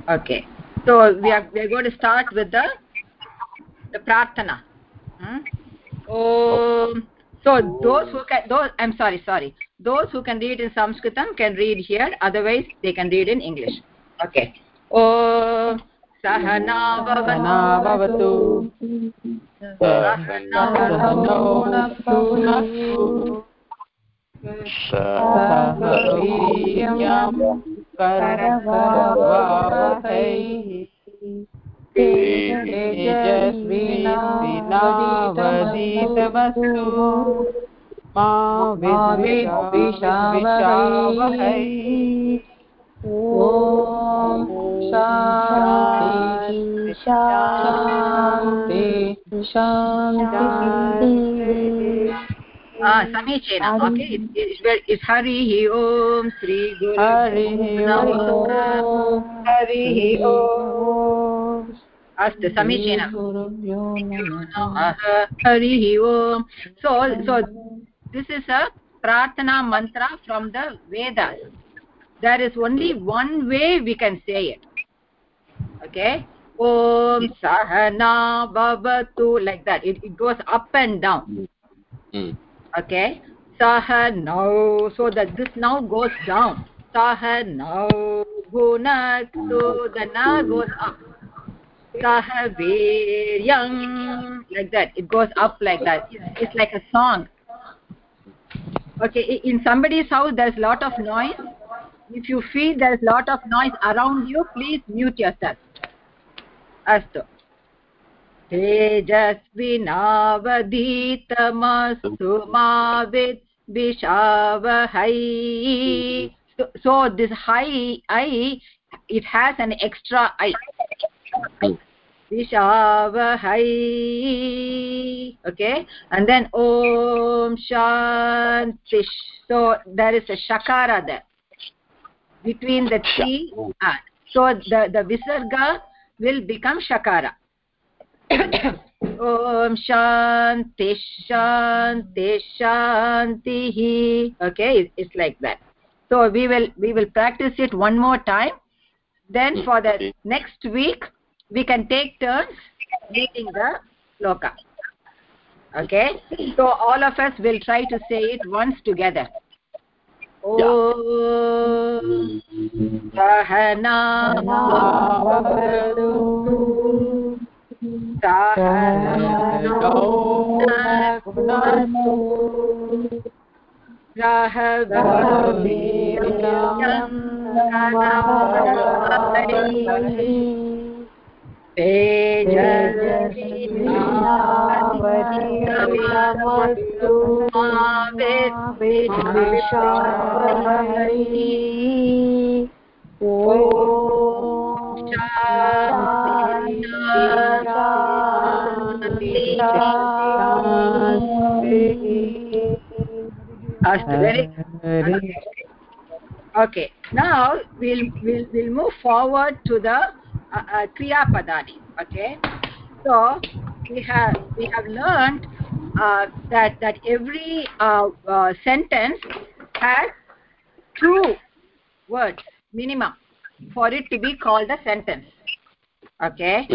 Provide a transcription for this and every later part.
Okay, so we are going to start with the prarthana. So those who can, I'm sorry, those who can read in Sanskritam can read here, otherwise they can read in English. Okay. Om Sahana Bhavatu Sahano Bhunaktu Sah Veeryam Karavavahai Tejasvinavaditamastu Ma Vidvishavahai ॐ शान्ति शान्ति शान्तिः समीचीन okay it's हरिः ओम श्री हरिः ओम हरिः ओम अस्तु समीचीनं हरिः ओम so this is a prarthana mantra from the Vedas. There is only one way we can say it. Okay, Om Sahana Bhavatu, like that. It goes up and down. Okay, Sahana, so that this now goes down. Sahana Bhunaktu, the na goes up. Sahaviryam, like that. It goes up like that. It's like a song. Okay, in somebody's house there's a lot of noise. If you feel there's a lot of noise around you, please mute yourself. Astu. Tejasvinavaditamastu ma vidvishavahai. So this high I, it has an extra I. Vishavahai. Okay, and then Om Shanti. So there is a shakara there between the three. So the visarga will become shakara. Om Shanti Shanti Shanti. Okay, it's like that. So we will practice it one more time. Then for the next week we can take turns reading the sloka. Okay, so all of us will try to say it once together. Om Sahana Bhavatu Sahano Bhunaktu Sahaviryam Karavavahai Tejasvinavaditamastu ma vidvishavahai. Om Shanti Shanti. Very okay. Now we'll move forward to the kriya padani. Okay, so we have learned that every sentence has 2 words minimum for it to be called a sentence. Okay,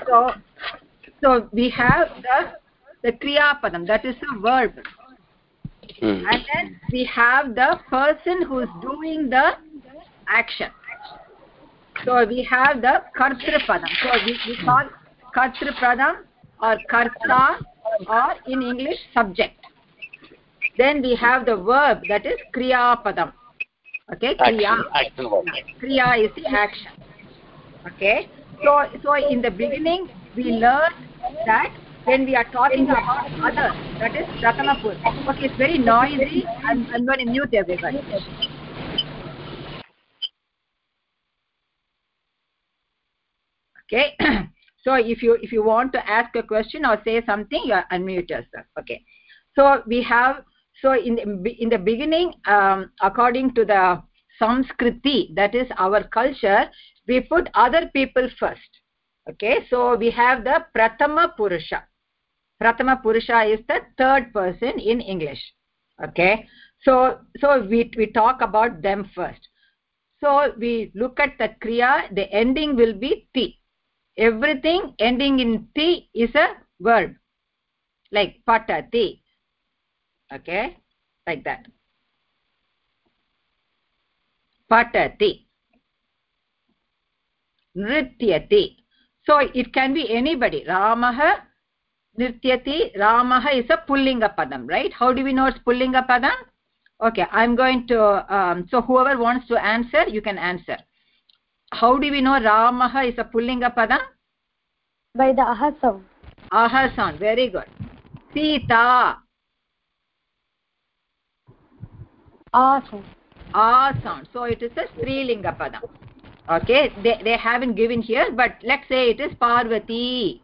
so we have the kriya padam, that is a verb. And then we have the person who is doing the action. So we have the kartru padam. So we call kartru padam or karta, or in English subject. Then we have the verb, that is kriya padam. Okay, kriya. Kriya is the action. Okay, so in the beginning we learned that when we are talking about others, that is pratama purusha. Okay, it's very noisy. I'm going to mute everybody. Okay, so if you want to ask a question or say something, you unmute yourself. Okay, so we have, so in the beginning, according to the Samskriti, that is our culture, we put other people first. Okay, so we have the pratama purusha. Pratama purusha is the third person in English. Okay, so we talk about them first. So we look at the kriya, the ending will be ti. Everything ending in ti is a verb, like patati. Okay, like that. Patati. Nrityati. So it can be anybody. Ramaha nrityati. Ramaha is a pullinga padam, right? How do we know it's pullinga padam? Okay, I'm going to, so whoever wants to answer, you can answer. How do we know Ramaha is a pullinga padam? By the aha sound. Aha sound, very good. Sita. Ah sound. Ah sound. So it is a Strilinga padam. Okay, they haven't given here, but let's say it is Parvati.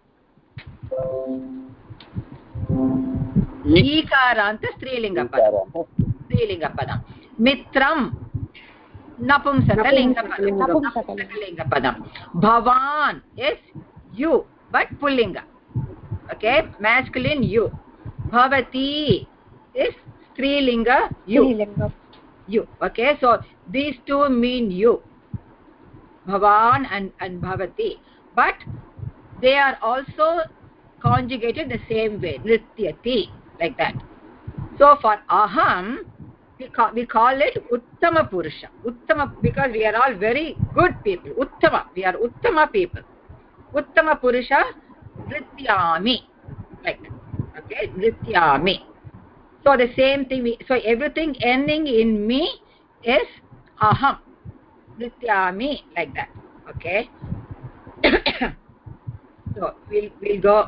Ikaranta Strilinga padam. Strilinga padam. Mitram. Napumsakalinga padam. Napumsakalinga padam. Bhavan is you, but Pullinga. Okay, masculine you. Bhavati is Strilinga you. You. Okay, so these two mean you. Bhavan and Bhavati. But they are also conjugated the same way. Nrityati. Like that. So for aham, we call it Uttama Purusha. Uttama, because we are all very good people. Uttama. We are Uttama people. Uttama Purusha, Nrityami. Like that. Okay, Nrityami. So the same thing, so everything ending in me is aham. Nrityami, like that. Okay. So we'll go.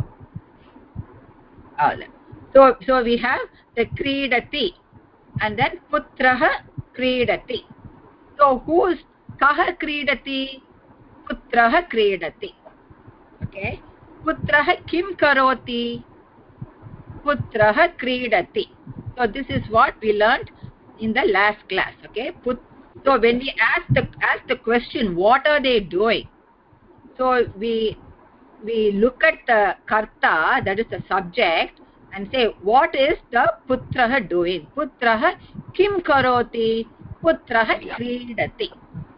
So we have the Kridati and then Putraha Kridati. So who's Kaha Kridati? Putraha Kridati. Okay. Putraha Kim Karoti? Putraha Kridati. So this is what we learned in the last class. Okay. So when we ask the question, what are they doing? So we look at the karta, that is the subject, and say, what is the putraha doing? Putraha kim karoti? Putraha kridati.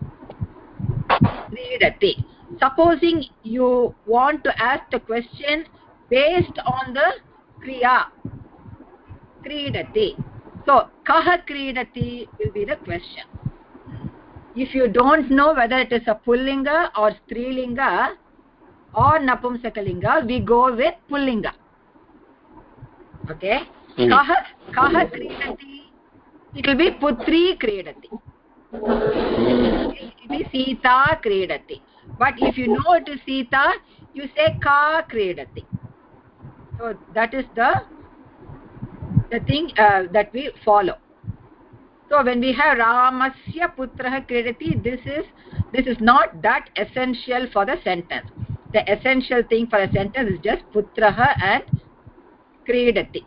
Kridati. Supposing you want to ask the question based on the kriya, kridati. So kaha kridati will be the question. If you don't know whether it is a pullinga or strilinga or napumsakalinga, we go with pullinga. Okay. Kaha kridati? It will be putri kridati. It will be Sita kridati. But if you know it is Sita, you say ka kridati. So that is the thing that we follow. So when we have Ramasya putraha kridati, this is not that essential for the sentence. The essential thing for a sentence is just putraha and kridati.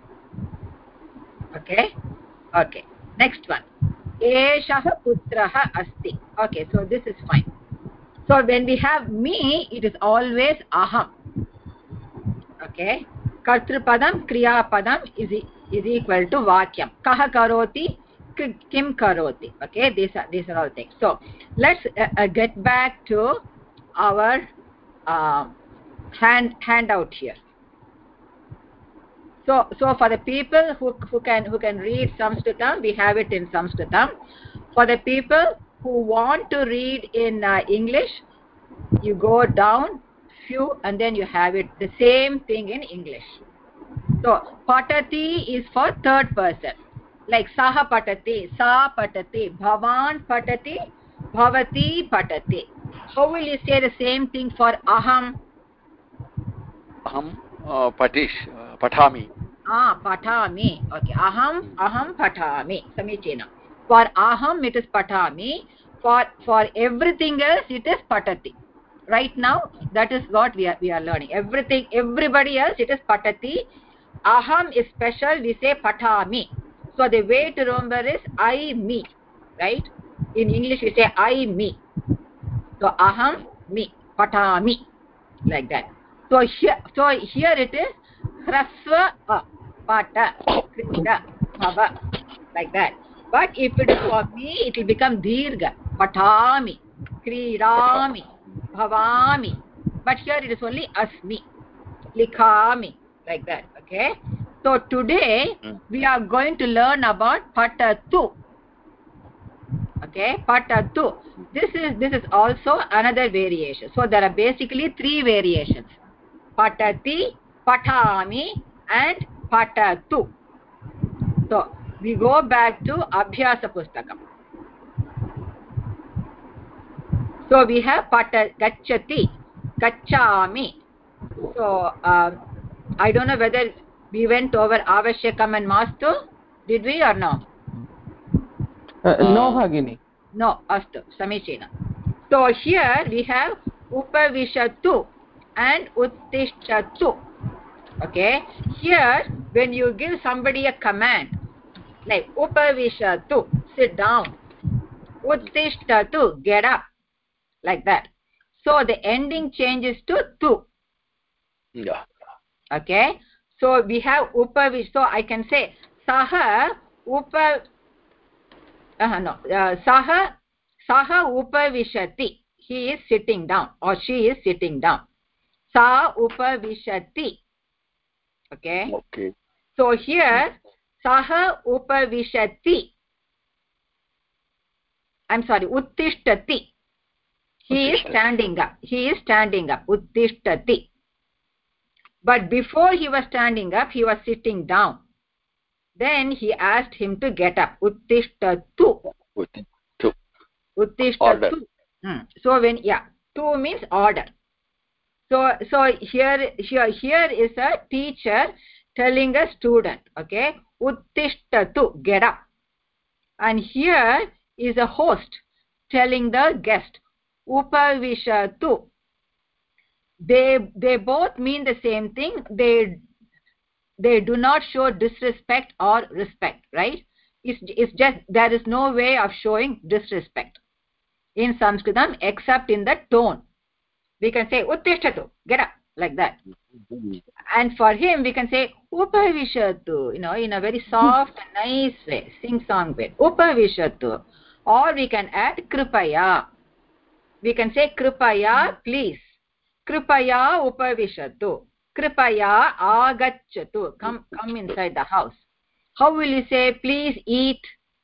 Okay. Okay. Next one. Eshah putraha asti. Okay, so this is fine. So when we have me, it is always aham. Okay. Kartrupadam, kriya padam is equal to vakyam. Kaha karoti, kim karoti. Okay, these are all things. So let's get back to our handout here. So for the people who can read Sanskritam, we have it in Sanskritam. For the people who want to read in English, you go down few and then you have it the same thing in English. So patati is for third person, like saha patati, sa patati, bhavan patati, bhavati patati. How will you say the same thing for aham? Aham patami. Patami. Okay. Aham patami. Samichinam. For aham it is patami. For everything else it is patati. Right now that is what we are learning. Everybody else it is patati. Aham is special. We say patami. So the way to remember is I me. Right? In English we say I me. So aham me. Patami. Like that. So here it is hrasva pata krida bhava, like that. But if it is for me, it will become dirgha. patami, kridami, bhavami. But here it is only asmi, likhami, like that. Okay. So today we are going to learn about patatu. Okay, patatu. This is also another variation. So there are basically 3 variations: patati, patami, and patatu. So we go back to Abhyasa Pustakam. So we have gacchati, gacchami. So I don't know whether we went over avashyakam and mastu. Did we or no? No, Bhagini. No, astu, samichina. So here we have upavishatu and uttishtatu. Okay, here when you give somebody a command like upavishatu, sit down, uttishtatu, get up, like that. So the ending changes to tu. Yeah. Okay. So we have upavish. So I can say saha saha upavishati. He is sitting down or she is sitting down. Sa upavishati. Okay. Okay. So here saha upavishati. I'm sorry, uttishtati. He is standing up. He is standing up. Uttishtati. But before he was standing up, he was sitting down. Then he asked him to get up. Uttishtatu. Uttishtatu. So when tu means order. So here is a teacher telling a student, okay, uttishtatu, get up. And here is a host telling the guest, upavishatu. They both mean the same thing. They do not show disrespect or respect, right? It's just there is no way of showing disrespect in Sanskritam except in the tone. We can say uttishtatu, get up, like that. And for him we can say upavishatu, in a very soft and nice way, sing song way, upavishatu. Or we can add kripaya. We can say kripaya, please. Kripaya upavishatu. Kripaya agacchatu. Come inside the house. How will you say please eat?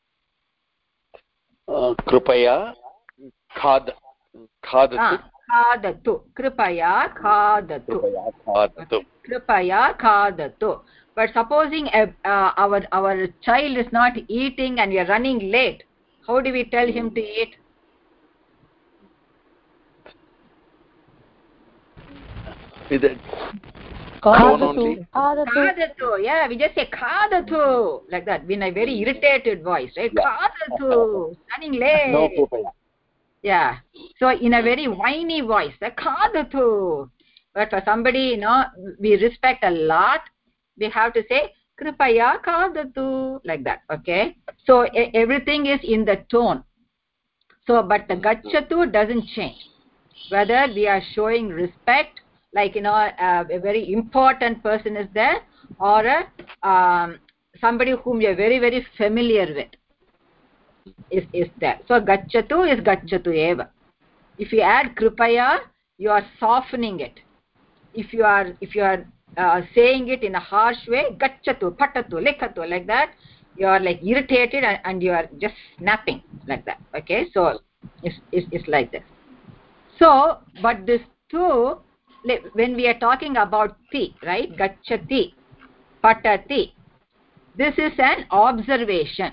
Kripaya khadatu. Khadatu. Kripaya khadatu. Kripaya khadatu. But supposing our child is not eating and we are running late, how do we tell him to eat? Is it Khadatu. Khadatu. Yeah, we just say khadatu, like that, in a very irritated voice, right? Khadatu, running late. No kripaya. Yeah. So in a very whiny voice, khadatu. But for somebody, we respect a lot, we have to say kripaya khadatu, like that. Okay. So everything is in the tone. So, but the gacchatu doesn't change. Whether we are showing respect, like a very important person is there, or somebody whom you are very very familiar with is there. So gacchatu is gacchatu eva. If you add kripaya, you are softening it. If you are saying it in a harsh way, gacchatu, patatu, likhatu, like that, you are like irritated and you are just snapping, like that. Okay, so it's like this. So, but this two, when we are talking about ti, right, gacchati, patati, this is an observation.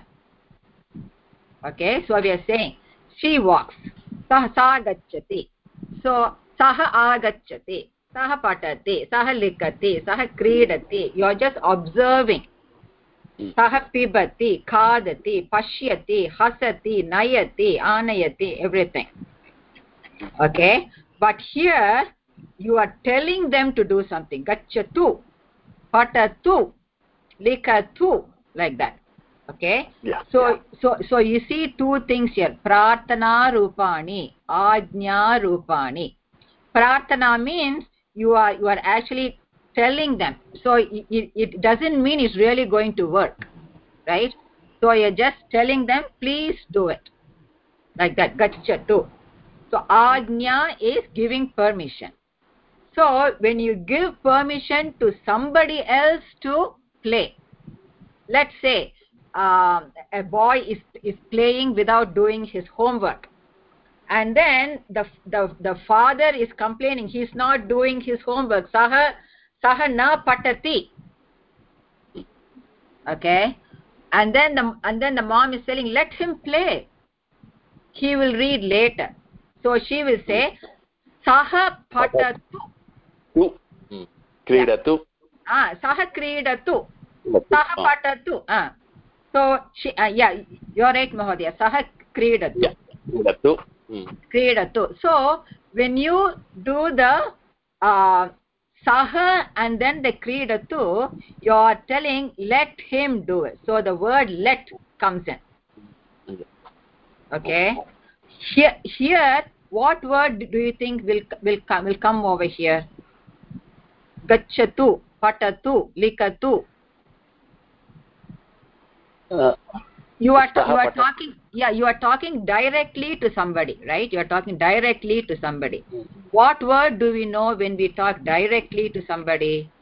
Okay, so we are saying she walks, sa gacchati, so saha agacchati, saha patati, saha likati, saha kridati. You are just observing. Saha pibati, khadati, pashyati, hasati, nayati, anayati, everything. Okay, but here you are telling them to do something. Gacchatu, patatu, likatu, like that. Okay. Yeah. So you see two things here: prarthana rupani, ajna rupani. Prarthana means you are actually telling them. So it doesn't mean it's really going to work, right? So you're just telling them, please do it, like that. Gacchatu. So ajna is giving permission. So when you give permission to somebody else to play, let's say a boy is playing without doing his homework, and then the father is complaining he's not doing his homework. Saha na patati. Okay, and then the mom is telling, let him play, he will read later. So she will say saha patatu. Kridatu. Saha kridatu. Saha patatu. So she, yeah, you're right, Mahodaya. Saha kridatu. Yeah. Kridatu. Kridatu. So when you do the saha and then the kridatu, you are telling let him do it. So the word let comes in. Okay. Here, what word do you think will come over here? Gacchatu, patatu, likatu. You are talking. Yeah, you are talking directly to somebody, right? You are talking directly to somebody. What word do we know when we talk directly to somebody?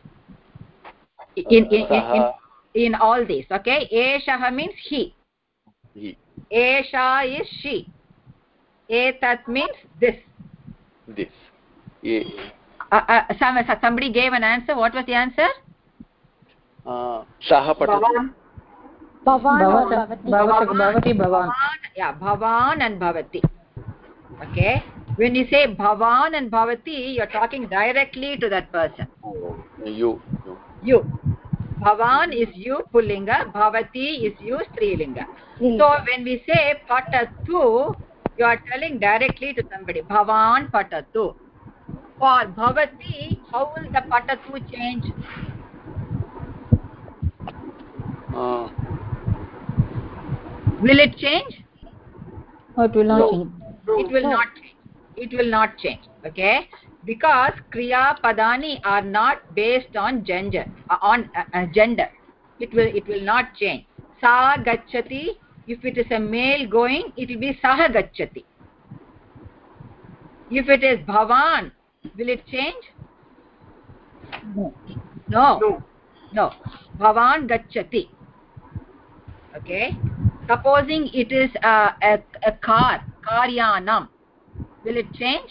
In all these, okay? Eshaha means he. Esha is she. Etat means this. This. Somebody gave an answer. What was the answer? Saha patatu. Bhavati, Bhavan. Yeah, Bhavan and Bhavati. Okay. When you say Bhavan and Bhavati, you're talking directly to that person. You. Bhavan is you, Pullinga. Bhavati is you, Strilinga. So when we say patatu, you are telling directly to somebody. Bhavan patatu. For Bhavati, how will the patatu change? Will it change? No, it will not change. It will not change. It will not change. Okay? Because kriya padani are not based on gender. It will not change. Sa gacchati. If it is a male going, it will be saha gacchati. If it is bhavan, will it change? No. Bhavan gacchati. Okay. Supposing it is a car, karyanam, will it change?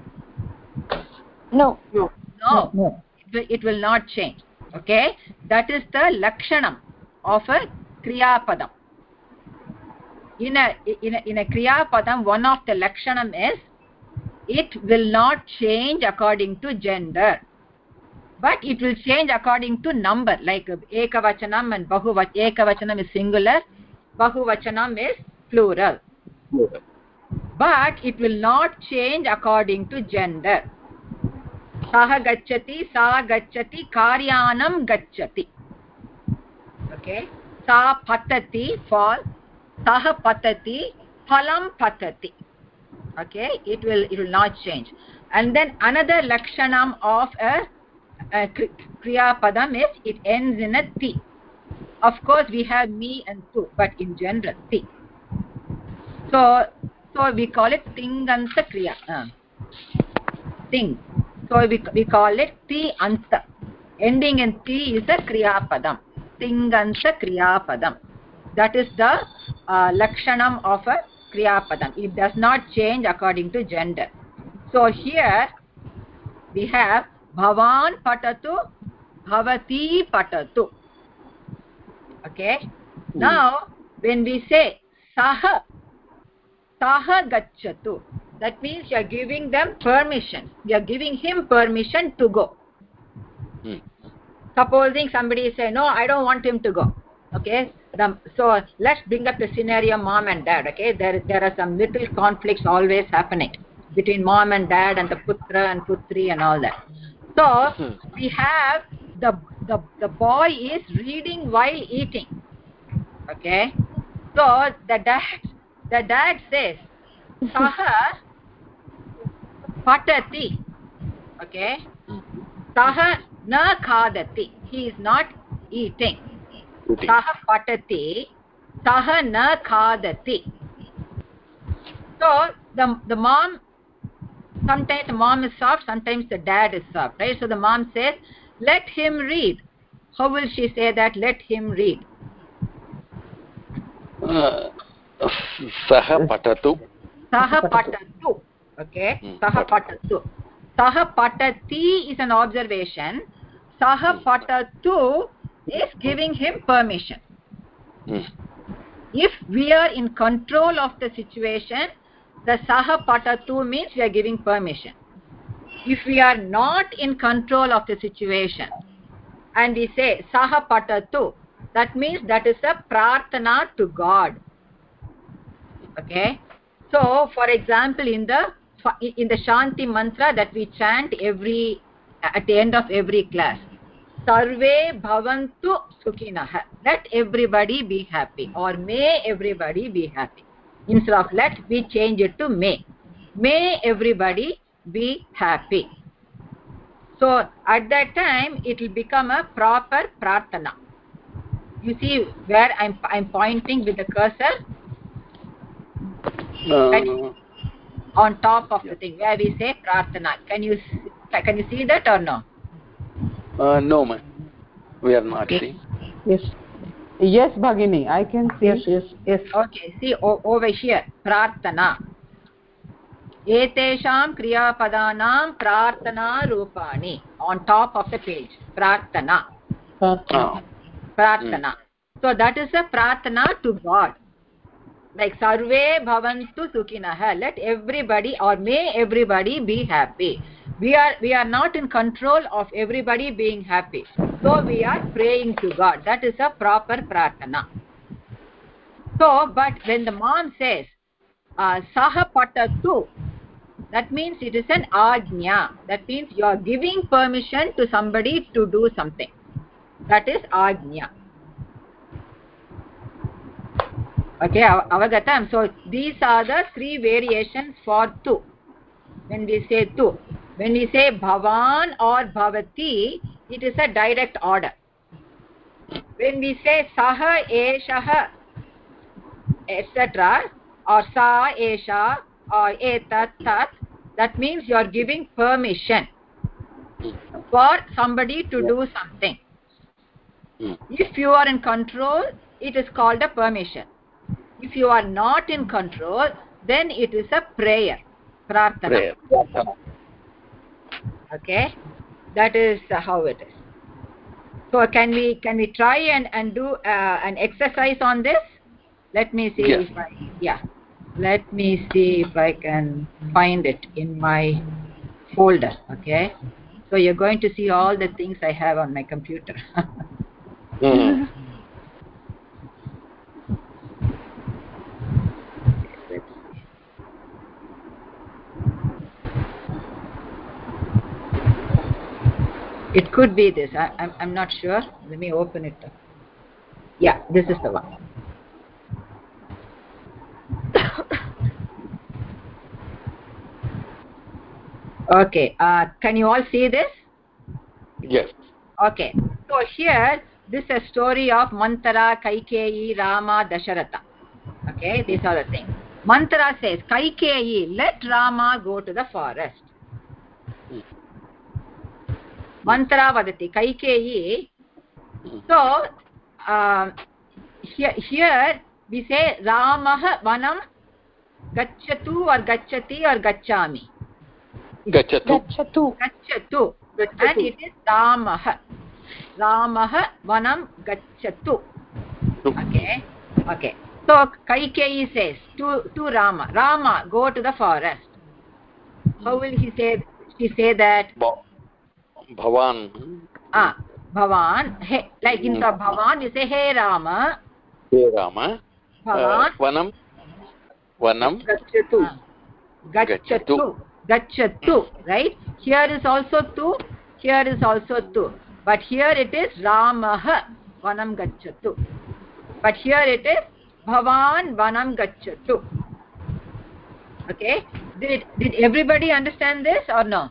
No. It will not change. Okay. That is the lakshanam of a kriya padam. In a kriya padam, one of the lakshanam is it will not change according to gender, but it will change according to number. Like ekavachanam and ekavachanam is singular, bahuvachanam is plural. But it will not change according to gender. Saha gacchati, sa gacchati, karyanam gacchati. Okay. Sa patati, fall. Saha patati, phalam patati. Okay. It will not change. And then another lakshanam of a kriya padam is it ends in a ti. Of course we have me and tu, but in general ti. So we call it tinganta kriya. Ting. So we call it ti anta. Ending in ti is a kriya padam. Tinganta kriya padam. That is the lakshanam of a kriya padam. It does not change according to gender. So here we have bhavan patatu, bhavati patatu. Okay. Now when we say saha gacchatu, that means you are giving them permission. You are giving him permission to go. Supposing somebody say, no, I don't want him to go. Okay. So let's bring up the scenario mom and dad. Okay. There are some little conflicts always happening between mom and dad and the putra and putri and all that. So we have the boy is reading while eating. Okay. So the dad says saha patati. Okay. Saha na khadati. He is not eating. Saha patati. Saha na khadati. So the mom, sometimes the mom is soft, sometimes the dad is soft, right? So the mom says, let him read. How will she say that? Let him read. Saha patatu. Saha patatu. Okay. Saha patatu. Saha patati is an observation. Saha patatu is giving him permission. If we are in control of the situation, the saha patatu means we are giving permission. If we are not in control of the situation and we say saha patatu, that means that is a prarthana to God. Okay. So for example, in the Shanti mantra that we chant at the end of every class, Sarve bhavantu sukhinah. Let everybody be happy, or may everybody be happy. Instead of let, we change it to may. May everybody be happy. So at that time it will become a proper prarthana. You see where I'm pointing with the cursor? On top of the thing where we say prarthana. Can you see that or no? No, ma'am. We are not seeing. Yes, Bhagini, I can see. Yes. Okay, see over here, prarthana. Etesham kriyapadanam prarthana rupani. On top of the page, prarthana. Prarthana. So that is a prarthana to God. Like sarve bhavantu sukhinah. Let everybody, or may everybody be happy. We are not in control of everybody being happy. So we are praying to God. That is a proper prarthana. So, but when the mom says saha patatu, that means it is an ajna. That means you are giving permission to somebody to do something. That is ajna. Okay, avagatam. So these are the three variations for tu. When we say tu, when we say bhavan or bhavati, it is a direct order. When we say saha eshaha, etc., or sa esha or etat tat, that means you are giving permission for somebody to do something. If you are in control, it is called a permission. If you are not in control, then it is a prayer, prarthana. Okay, that is how it is. So can we try and do an exercise on this? Let me see if let me see if I can find it in my folder. Okay, so you're going to see all the things I have on my computer. It could be this. I'm not sure. Let me open it up. Yeah, this is the one. Okay. Can you all see this? Yes. Okay. So here, this is a story of Mantara, Kaikeyi, Rama, Dasharatha. Okay, these are the things. Mantara says, Kaikeyi, let Rama go to the forest. Mantara vadati, Kaikeyi. So, here we say Ramah vanam gacchatu or gacchati or gacchami. Gacchatu. And it is Ramah. Ramah vanam gacchatu. Okay. So Kaikeyi says to Rama, Rama, go to the forest. How will she say that? Bhavan. Bhavan. Hey, like in the Bhavan, you say, hey Rama. Hey Rama. Bhavan. Vanam. Gacchatu. Right? Here is also tu. Here is also tu. But here it is Ramah vanam gacchatu. But here it is Bhavan vanam gacchatu. Okay? Did everybody understand this or no?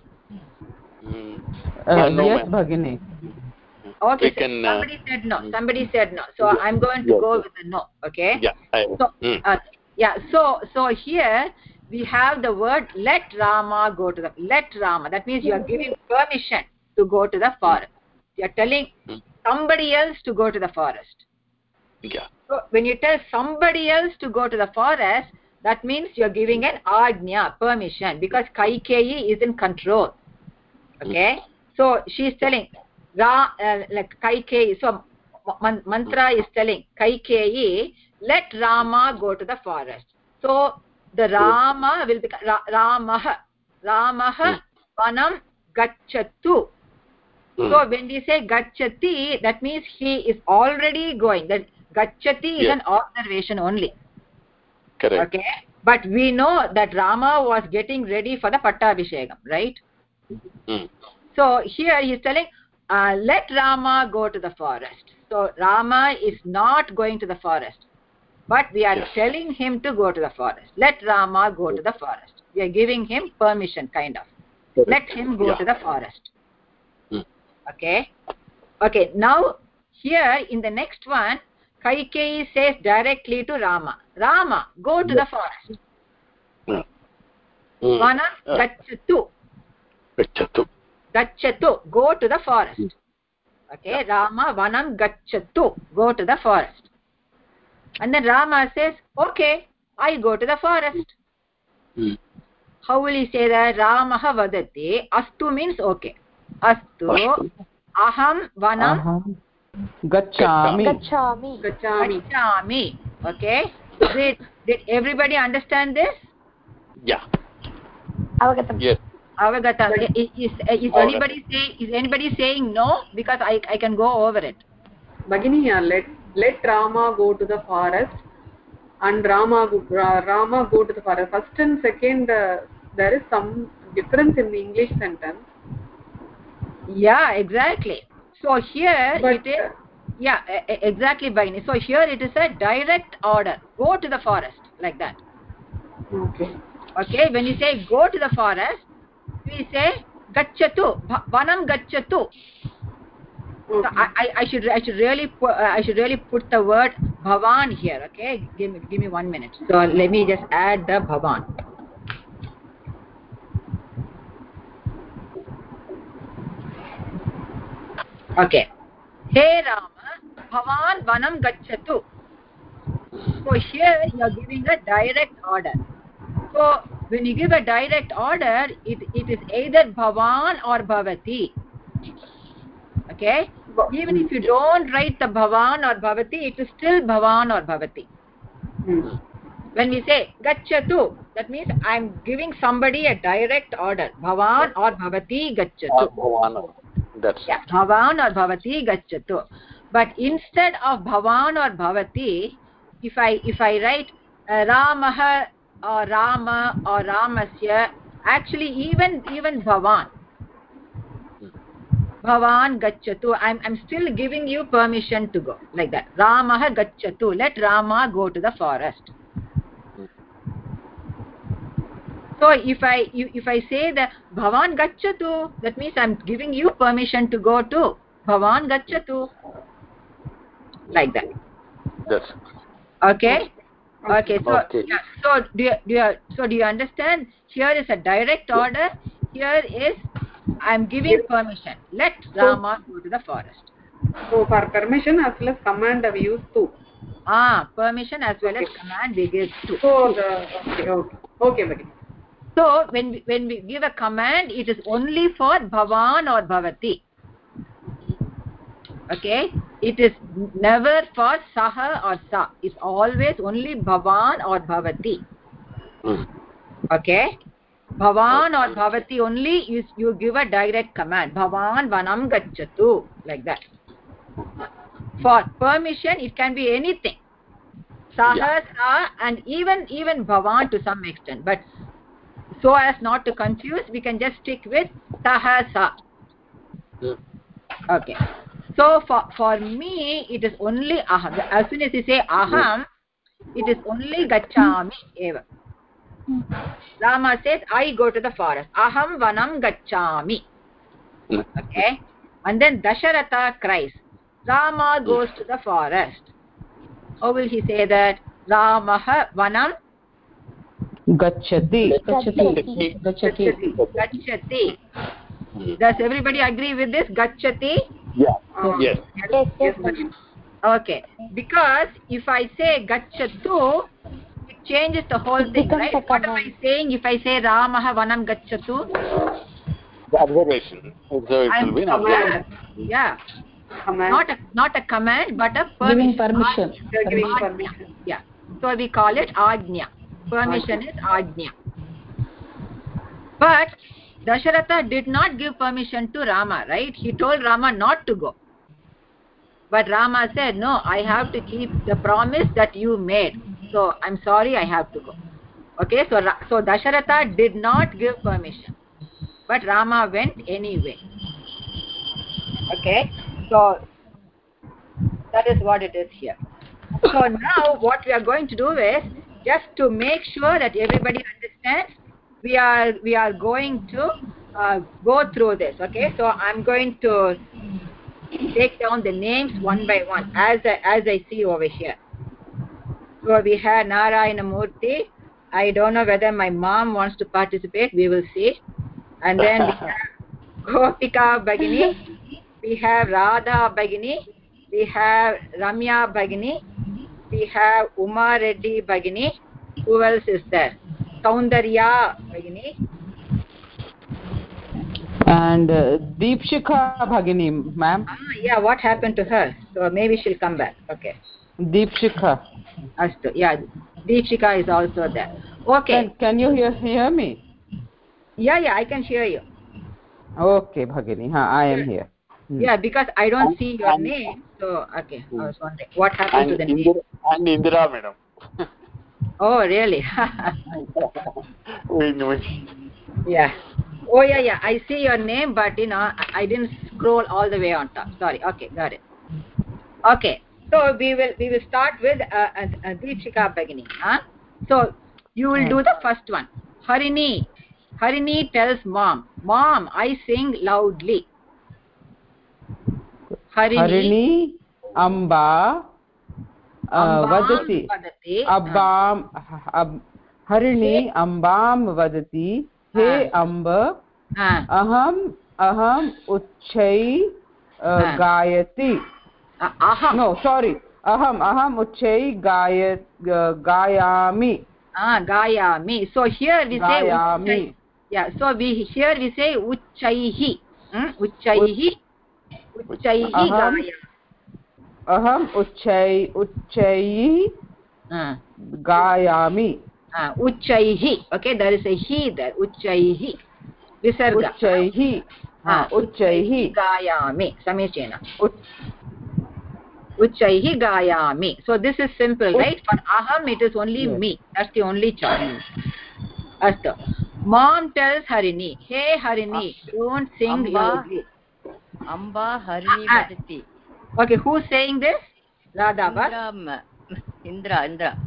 Yes, Bhagini. Okay, somebody said no. Somebody said no. So I'm going to go with the no. Okay? Yeah. So here we have the word let Rama go to the, let Rama, that means you are giving permission to go to the forest. You are telling somebody else to go to the forest. Yeah. So when you tell somebody else to go to the forest, that means you are giving an ajna, permission, because Kaikeyi is in control. Okay, so she is telling like Kaikeyi, so mantra is telling Kaikeyi, let Rama go to the forest. So the Rama will become Ramah vanam gacchatu. So when we say gacchati, that means he is already going. That gacchati is an observation only. Correct. Okay, but we know that Rama was getting ready for the Pattabhishekam, right? So here he is telling, let Rama go to the forest. So Rama is not going to the forest, but we are telling him to go to the forest. Let Rama go to the forest. We are giving him permission, kind of. Correct. Let him go to the forest. Okay. Okay. Now here in the next one, Kaikeyi says directly to Rama, Rama, go to the forest. Vanam gacchatu. Gacchatu, go to the forest. Okay, Rama vanam gacchatu, go to the forest. And then Rama says, okay, I go to the forest. How will he say that? Ramaha vadati, astu means okay. Astu, aham vanam gacchami. Okay, did everybody understand this? Yeah. Avagatam. Yes. Avagatam. Is anybody saying no? Because I can go over it. Bhagini, let Rama go to the forest and Rama go to the forest. First and second, there is some difference in the English sentence. Yeah, exactly. So here it is. Yeah, exactly, Bhagini. So here it is a direct order. Go to the forest, like that. Okay. Okay, when you say go to the forest, we say gacchatu, vanam gacchatu. So I should really put the word bhavan here. Okay, give me 1 minute. So let me just add the bhavan. Okay. Hey Rama, bhavan vanam gacchatu. So here you are giving a direct order. So when you give a direct order, it is either bhavan or bhavati. Okay, even if you don't write the bhavan or bhavati, it is still bhavan or bhavati. When we say gacchatu, that means I'm giving somebody a direct order, bhavan or bhavati gacchatu. That's yeah, bhavan or bhavati gacchatu. But instead of bhavan or bhavati, if I write ramah or rama or ramasya, actually even bhavan gacchatu, I'm still giving you permission to go, like that. Ramah gacchatu, let Rama go to the forest. So if I say that bhavan gacchatu, that means I'm giving you permission to go to bhavan gacchatu, like that. That's Okay. Okay. So okay. yeah. So do you understand? Here is a direct order. Here is I'm giving permission. Let Rama go to the forest. So for permission as well as command we use tu. Permission as well as command we give to. So okay, Bhagini. So when we give a command, it is only for bhavan or bhavati. Okay, it is never for saha or sa. It's always only bhavan or bhavati. Okay, bhavan or bhavati only you give a direct command. Bhavan vanam gacchatu, like that. For permission, it can be anything. Saha, sa, and even bhavan to some extent. But so as not to confuse, we can just stick with saha, sa. Okay. So for me, it is only aham. As soon as you say aham, it is only gacchami eva. Rama says, I go to the forest. Aham vanam gacchami. Okay. And then Dasharatha cries. Rama goes to the forest. How will he say that? Ramaha vanam Gachati. Gachati. Does everybody agree with this? Gachati? Yeah. Yes. Yes. Okay. Because if I say gachatu, it changes the whole It thing, becomes right? a What am I command. saying if I say Ramaha vanam gachatu? The observation. So it will be an observation. Yeah. Command. Not a command, but a Giving permission. permission. You're giving Ajna. permission. Yeah. So we call it ajna. Permission is ajna. But Dasharatha did not give permission to Rama, right? He told Rama not to go. But Rama said, no, I have to keep the promise that you made. So I'm sorry, I have to go. Okay, so Dasharatha did not give permission. But Rama went anyway. Okay, so that is what it is here. So now what we are going to do is, just to make sure that everybody understands, we are going to go through this. Okay, so I'm going to take down the names one by one as I see over here. So we have Narayana Murthy. I don't know whether my mom wants to participate. We will see. And then we have Gopika Bhagini. We have Radha Bhagini. We have Ramya Bhagini. We have Uma Reddy Bhagini. Who else is there? Saundarya Bhagini. And Deepshikha Bhagini, ma'am. Yeah, what happened to her? So maybe she'll come back. Okay. Deepshikha. Astu. Yeah, Deepshika is also there. Okay. Can you hear me? Yeah, I can hear you. Okay, Bhagini. I am here. Yeah, because I don't see your name. So, okay. I was wondering what happened to the name. And Indira, madam. Oh, really? We know it. Yeah. Oh, yeah. I see your name, but, I didn't scroll all the way on top. Sorry. Okay, got it. Okay. So, we will start with Deepshika Bhagini. Huh? So, you will do the first one. Harini. Harini tells mom, Mom, I sing loudly. Harini Amba vadati. Abam Harini Ambam vadati. He Amba aham uchchai gayati. No, sorry. Aham uchchai gayami. Gayami. So here we gayami. Say yeah, so here we say uchchaihi. Uchchaihi gaya. Aham uchchai gayami. Uchchaihi. Okay, there is a he there. Uchchaihi. Visarga. Uchchaihi gayami. Samicena. Uchchaihi gayami. So this is simple, right? For aham it is only me. That's the only choice. Astu. Mom tells Harini, hey Harini, don't sing loudly. Amba Harini vadati. Okay, who's saying this? Radha. Indra.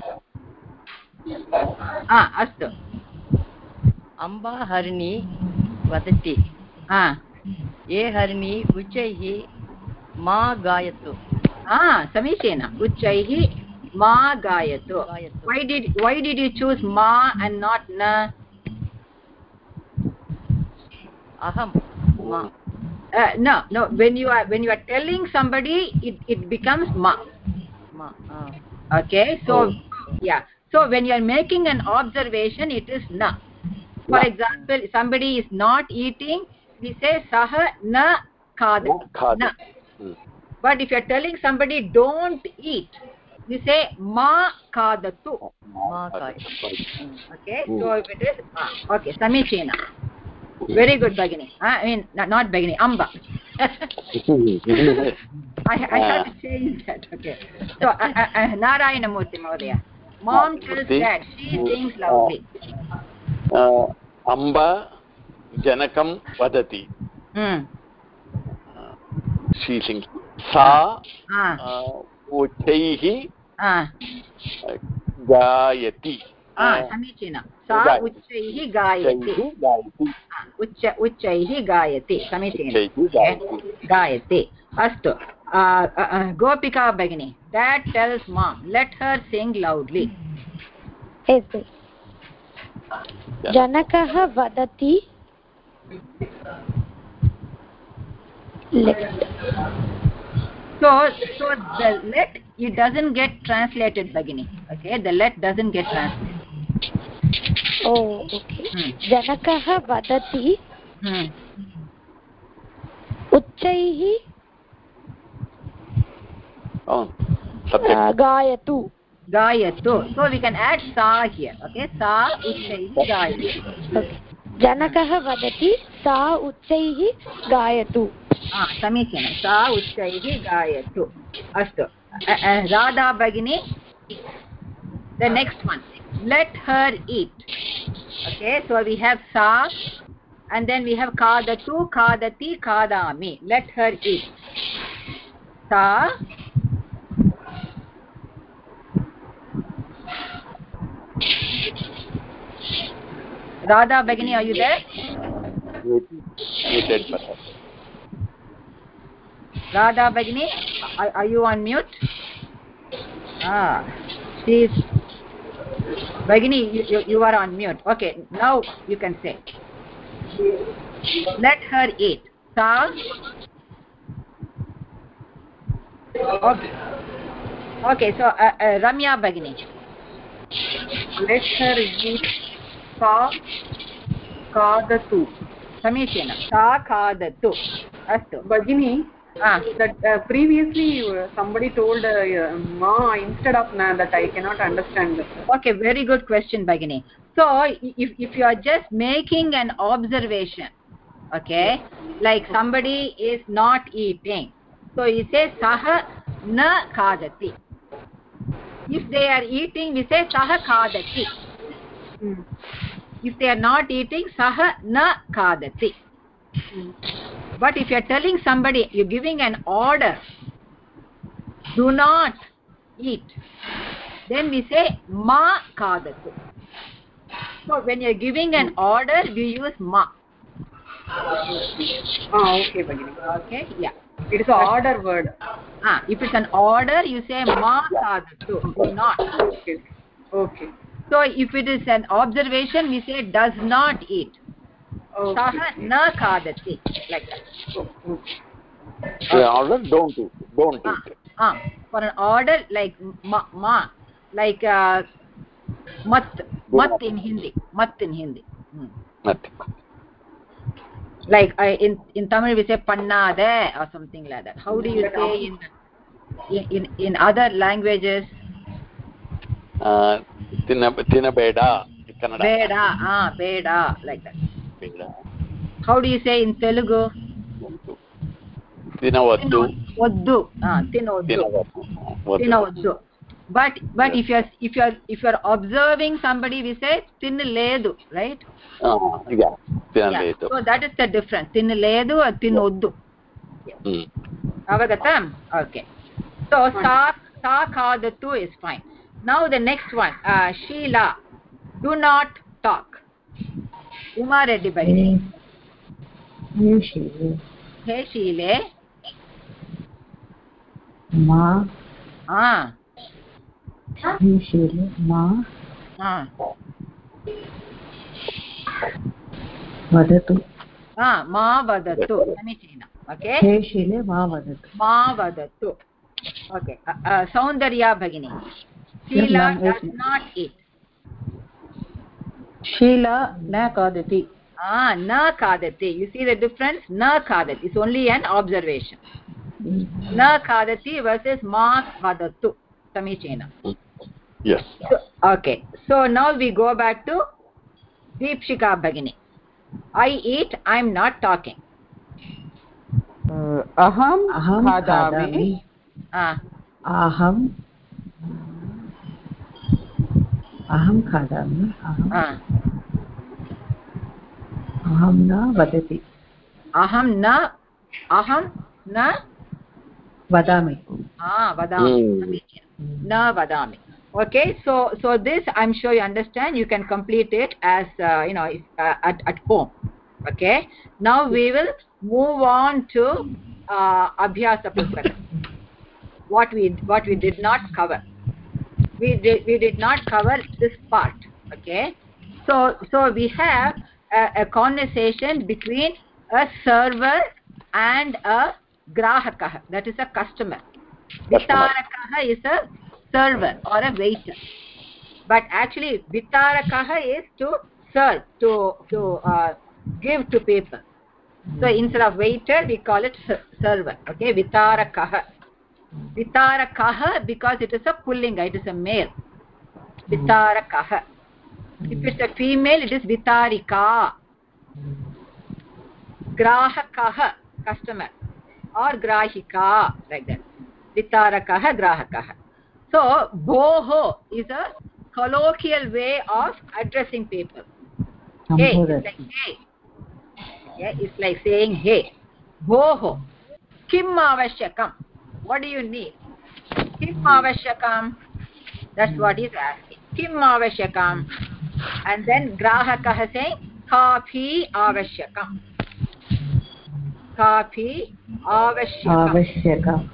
Astu. Amba Harini vadati. Ye Harini uchaihi ma gayatu. Samicena. Uchaihi ma gayatu. Why did you choose ma and not na? Aham ma. No. When you are telling somebody, it becomes ma. Okay. So yeah. So when you are making an observation, it is na. For example, somebody is not eating, we say saha na khada. Na. But if you are telling somebody don't eat, we say ma khadatu. Okay. So if it is okay, Samichena. Very good, Bhagini. I mean, not Bhagini, Amba. I have to change that. Okay. So, Narayana Murthy Mahodaya. Mom tells that she sings loudly. Amba Janakam vadati. She sings. Sa uchchaihi gayati. Samicina. Sa uchchaihi gayati. Uchchaihi gayati. Samicina. Gayati. Astu. Gopika Bhagini. Dad tells mom, let her sing loudly. Yes. जनकः वदति let. So the let, it doesn't get translated, Bhagini. Okay, the let doesn't get translated. Oh, okay. जनकः वदति उच्चैः गायतु. Gayatu. So we can add sa here. Okay, sa uchchaihi gayatu. Okay. जनकः वदति सा उच्चैः गायतु. समीचीनं. सा उच्चैः गायतु. अस्तु. राधा भगिनी, the next one, let her eat. Okay, so we have sa and then we have kadatu, kadati, kadami. Let her eat. Sa Radha Bhagini, are you there? Muted. Radha Bhagini, are you on mute? She's Bhagini, you are on mute. Okay, now you can say. Let her eat. Sa. Okay, so Ramya Bhagini. Let her eat sa kadatu. Samichinam. Sa kadatu. Astu. Bhagini, that previously somebody told ma instead of na, that I cannot understand this. Okay, very good question, Bhagini. So if you are just making an observation, okay, like somebody is not eating, so you say saha na kadati. If they are eating, we say saha kadati. If they are not eating, saha na kadati. But if you are telling somebody, you're giving an order, do not eat, then we say ma kadatu. So when you're giving an order, we use ma. Okay, Bhagini. Okay, yeah. It is an order word. If it's an order, you say ma kadatu, do not. Okay. Okay. So if it is an observation, we say does not eat. Okay. Saha na kadati, like that. The order, don't eat. Don't eat. For an order like ma, like mat in Hindi. Nothing. Like in Tamil we say pannade or something like that. How do you say in other languages? Tina beda. Beda, beda, like that. Beda. How do you say in Telugu? Tina vaddu. Vaddu. Tinoddu. But if you are observing somebody, we say tinledu, right? Yeah. Tinledu. So that is the difference. Tinledu or tinoddu. Avagatam? Okay. So sa kadatu is fine. Now the next one, Sheila, do not talk. Uma Reddy Bhagini. Hey Sheila. Ma. Sheila. Ma. Vadatu. Ma vadatu. Samichinam. Okay. Hey Sheila, ma vadatu. Ma vadatu. Okay. Saundarya Bhagini. Sheila does not eat. Sheila na kadati. Na kadati. You see the difference? Na kadati. It's only an observation. Na kadati versus ma vadatu. Samichena. Yes. Okay. So now we go back to Deepshika Bhagini. I eat, I'm not talking. Aham khadami. Aham khadami. Aham na vadati. Aham na vadami. Vadami. Na vadami. Okay, so this I'm sure you understand. You can complete it as at home. Okay, now we will move on to Abhyasa Pustakam. What we did not cover. We did not cover this part. Okay, So we have a conversation between a server and a grahakah, that is a customer. Vitarakah is a server or a waiter, but actually vitarakah is to serve, to give to people. So instead of waiter we call it server. Okay, vitarakah because it is a pullinga, it is a male. Vitarakah. If it's a female, it is vitarika. Grahakah, customer, or grahika, like that. Vitarakah, grahakah. So boho is a colloquial way of addressing people. Hey, it's like hey. Yeah, it's like saying hey. Boho. Kim avashyakam. What do you need? Kim avashyakam. That's what he's asking. Kim avashyakam. And then grahakah saying kafi avashyakam. Kafi avashyakam.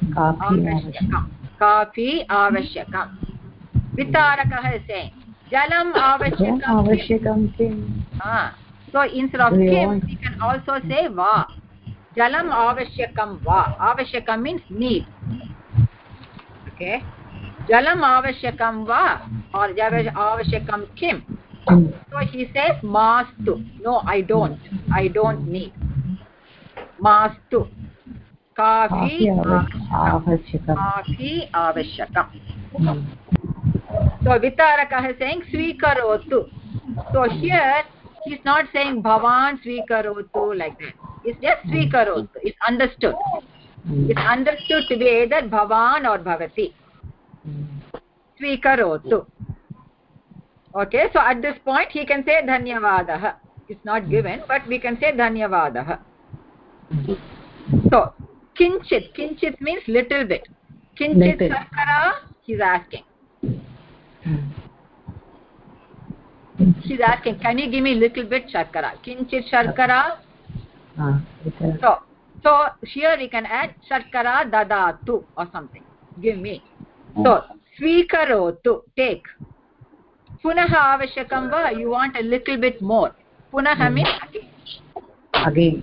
Kafi avashyakam. Vitarakah is saying jalam avashyakam. So instead of kim we can also say va. Jalam avashyakam va. Avashyakam means need. Okay. Jalam avashyakam va or avashyakam kim. So he says mastu. No, I don't need. Mastu. Kafi avashyakam. So vitarakah is saying swikarotu. So here he's not saying bhavan swikarotu like that. It's just swikarotu. It's understood. It's understood to be either bhavan or bhavati. Swikarotu. Okay, so at this point he can say dhanyavadah. It's not given, but we can say dhanyavadah. So kinchit means little bit. Kinchit sarkara, he's asking. She's asking, can you give me little bit sharkara? Kinchit sharkara. So here we can add sharkara dadatu or something. Give me. So swikarotu, take. Punaha avashyakam va, you want a little bit more. Punaha means again.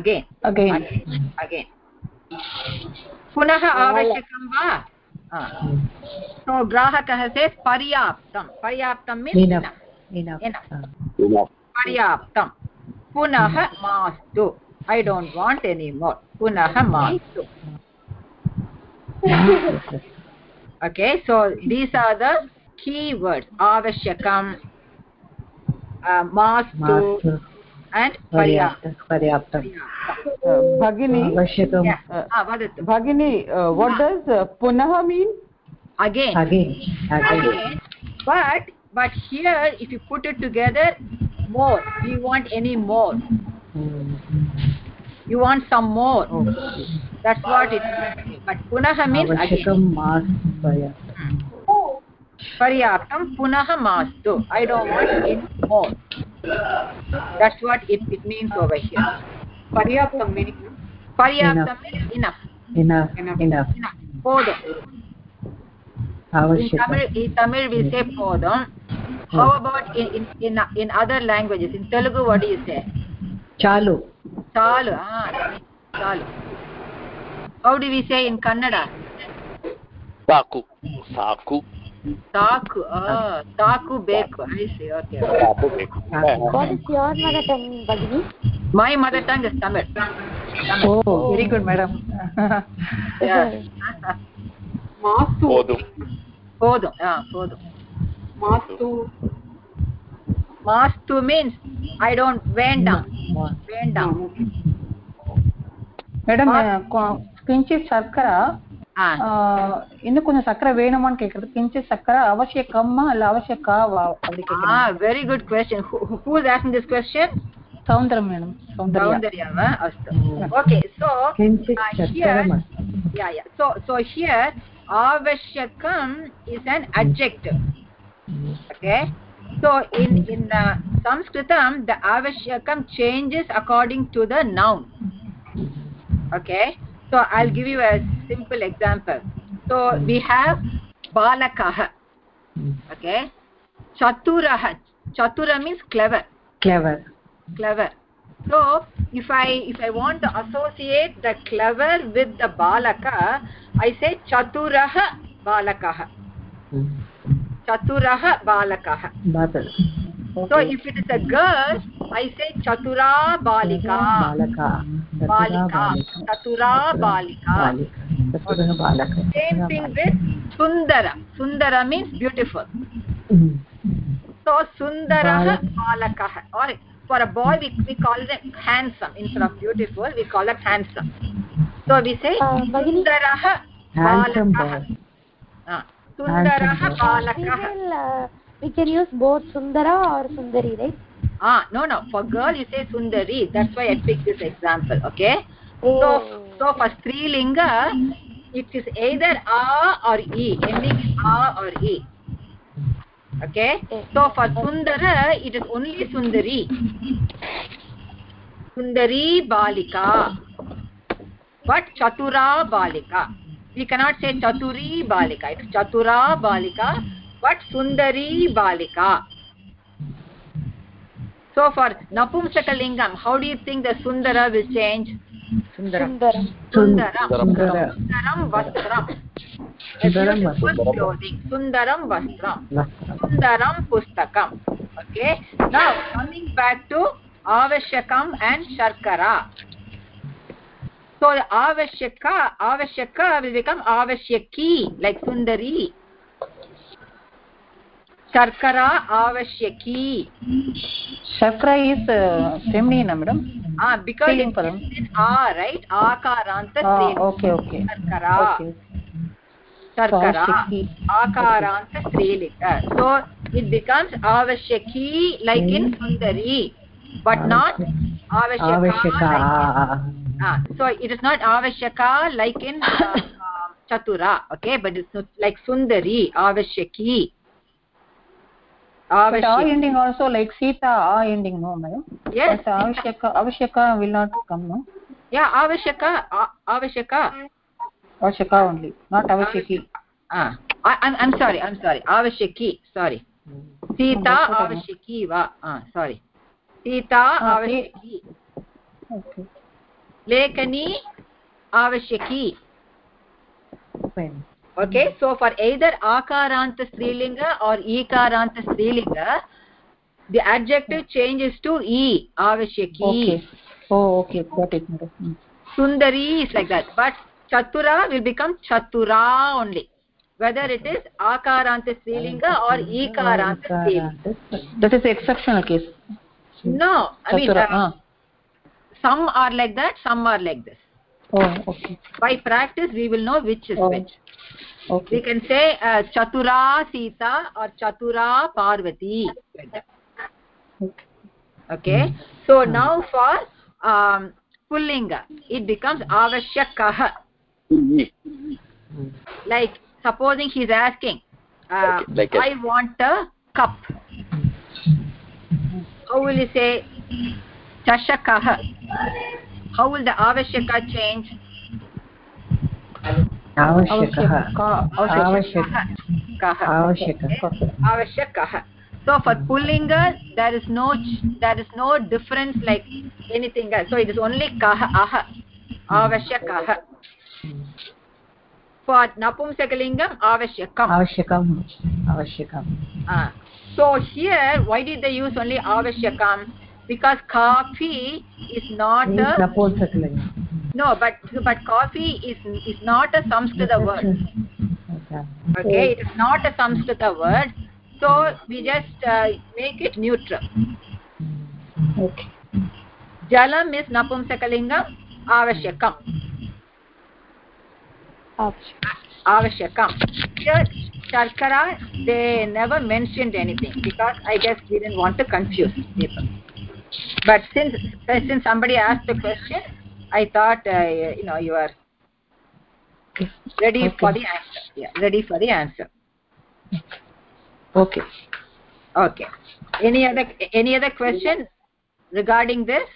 Punaha avashyakam va. So grahakah says paryaptam. Paryaptam means enough. Paryaptam. Punaha mastu. I don't want any more. Punaha mastu. Okay, so these are the key words. Avashyakam, mastu, and paryaptam. Bhagini, Bhagini, what does punaha mean? Again. But here if you put it together, more. Do you want any more? You want some more. That's what it means. But punaha means again. Paryaptam punaha mastu. I don't want any more. That's what it means over here. Paryaptam meaning? Paryaptam means enough. Podam. In Tamil we say podam. How about in other languages? In Telugu, what do you say? Chalu. Chalu. How do we say in Kannada? Saku. Saku beku. I see. Okay. What is your mother tongue, Bhagini? My mother tongue is Tamil. Oh, very good, madam. Yeah. Mastu. Podam. Mastu means I don't vendam. Madam, kinchit sarkara. இன்னும் கொஞ்சம் சக்கரை வேணுமான்னு கேக்குறது. கிஞ்சித் சக்கரை அவசியக்கம்மா இல்ல அவசியக்காவா அப்படி கேக்குறேன். Very good question. Who is asking this question? Soundara madam. Soundarya. Okay, so here so here avashyakam is an adjective. Okay, so in Sanskritam the avashyakam changes according to the noun. Okay, so I'll give you a simple example. So we have balakah. Okay, chaturah. chatura means clever. So if I want to associate the clever with the balaka, I say chaturah balakah. Chaturah balakah. So if it is a girl, I say chatura balika. Chatura balika. Same thing with sundara. Sundara means beautiful. So sundarah balakah. Or for a boy we call it handsome. Instead of beautiful, we call it handsome. So we say sundarah balakah. Sundarah balakah. We can use both sundara or sundari, right? No, for girl you say sundari. That's why I picked this example. Okay. So for strilinga it is either a or e, ending in a or e. Okay. So for sundara it is only sundari. Sundari balika. But chatura balika. We cannot say chaturi balika. It is chatura balika, but sundari balika. So for napumsakalingam, how do you think the sundara will change? Sundaram vastram. A beautiful clothing. Sundaram vastram. Sundaram pustakam. Okay. Now coming back to avashyakam and sharkara. So the avashyaka will become avashyaki, like sundari. Sharkara avashyaki. Shakra is feminine, madam. Because it is a, right? Akaranta strilinga. Okay. Sharkara. Akaranta strilinga. So it becomes avashyaki like in sundari, but not avashyaka. So it is not avashyaka like in chatura, okay, but it's like sundari, avashyaki. But a ending also like Sita, a ending, no, madam? Yes. But avashyaka will not come, no? Yeah, avashyaka. Avashyaka only, not avashyaki. I'm sorry. Avashyaki, sorry. Sita avashyaki va. Sorry. Sita avashyaki. Okay. Lekani avashyaki. Okay, so for either akaranta strilinga or ikaranta strilinga, the adjective changes to e, avashyaki. Okay. Okay, got it. Sundari is like that, but chatura will become chatura only, whether it is akaranta strilinga or ikaranta strilinga. That is the exceptional case. No, I mean some are like that, some are like this. Okay. By practice we will know which is which. Okay. We can say chatura Sita or chatura Parvati, like that. Okay. So now for pullinga, it becomes avashyakah. Like supposing he is asking, I want a cup. How will you say chashakah? How will the avashyaka change? Avashyakah. So for pullinga there is no difference like anything else. So it is only kah avashyakah. For napumsakalingam avashyakam. So here why did they use only avashyakam? Because coffee is not a napumsakalingam. No, but coffee is not a Samskrita word. Okay, it is not a Samskrita word. So we just make it neutral. Okay. Jalam is napumsakalingam, avashyakam. Avashyakam. Here, sharkara, they never mentioned anything because I guess we didn't want to confuse people. But since somebody asked the question, I thought you are ready for the answer. Yeah, ready for the answer. Okay. Any other question regarding this?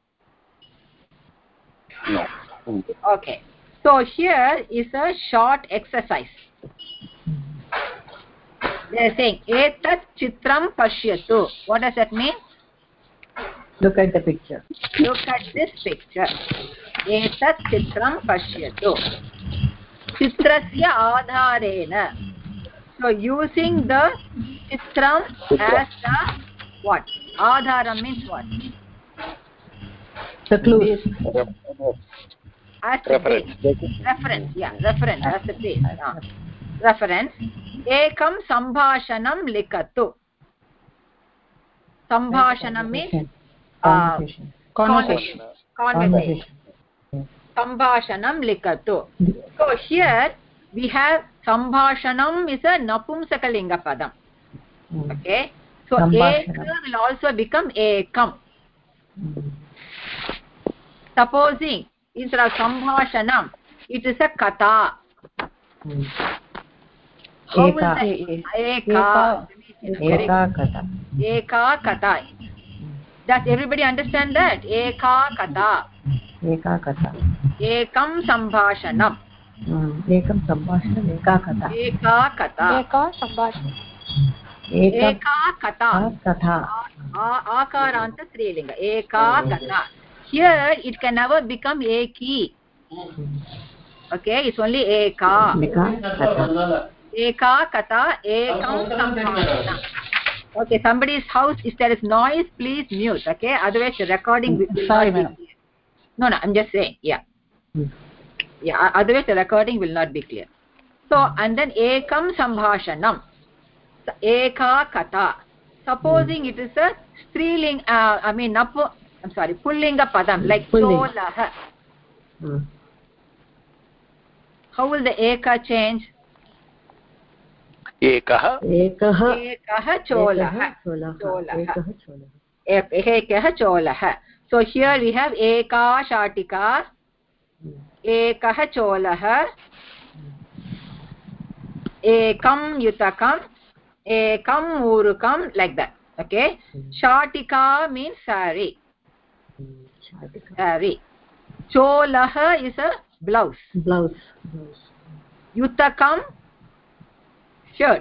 No. Okay. So here is a short exercise. they are saying etat chitram pashyatu. What does that mean? Look at the picture. Look at this picture. Etat chitram pashyatu. Chitrasya adharena. So using the chitram as the what? Adharam means what? The clues. As the base. Reference. Yeah, reference as the base. Reference. Ekam sambhashanam likatu. Sambhashanam means conversation. Sambhashanam likatu. So here we have sambhashanam is a napumsakalinga padam. Okay. So eka will also become ekam. Supposing instead of sambhashanam, it is a kata. How will the eka kata? Does everybody understand that? Eka kata. Ekam sambhashanam. Ekam sambhashanam. Eka kata. Eka kata. Akaranta strilinga. Eka kata. Here it can never become eki. Okay, it's only eka. Eka kata ekam sambhashanam. Okay, somebody's house, if there is noise, please mute. Okay, otherwise the recording will not be clear. No, I'm just saying. Yeah. Yeah, otherwise the recording will not be clear. So, and then ekam sambhashanam. Eka kata. Supposing it is a striling, pullinga padam, like cholaha. How will the eka change? Ekah cholaha. Ekah cholaha. So here we have eka shatika, ekah cholaha, ekam yutakam, ekam urukam, like that. Okay. Shatika means sari. Sari. Cholaha is a blouse. Yutakam, shirt.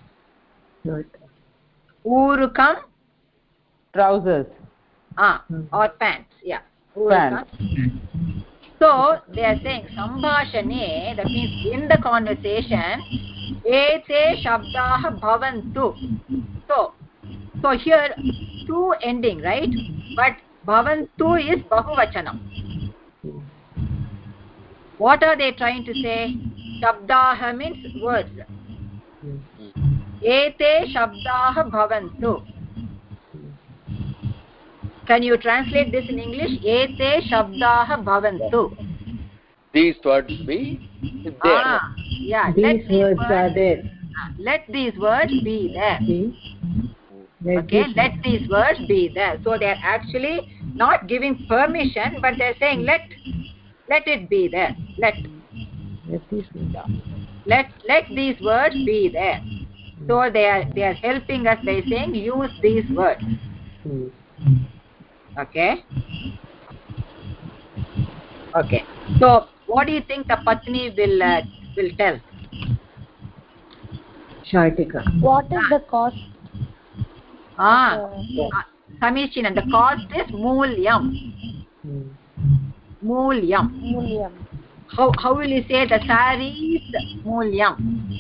Urukam, trousers. Or pants. Yeah. Pants. So they are saying sambhashane, that means in the conversation, ete shabdaha bhavantu. So here two ending, right? But bhavantu is bahuvachanam. What are they trying to say? Shabdaha means words. Ete shabdaha bhavantu. Can you translate this in English? Ete shabdaha bhavantu. These words be there. Yeah. These words are there. Let these words be there. Okay, let these words be there. So they are actually not giving permission, but they are saying let it be there. Let these words be there. So they are helping us by saying use these words. Okay. So what do you think the Patni will tell? Shatika. What is the cost? Samichinam. The cost is Moolyam. How will you say the sari is Moolyam?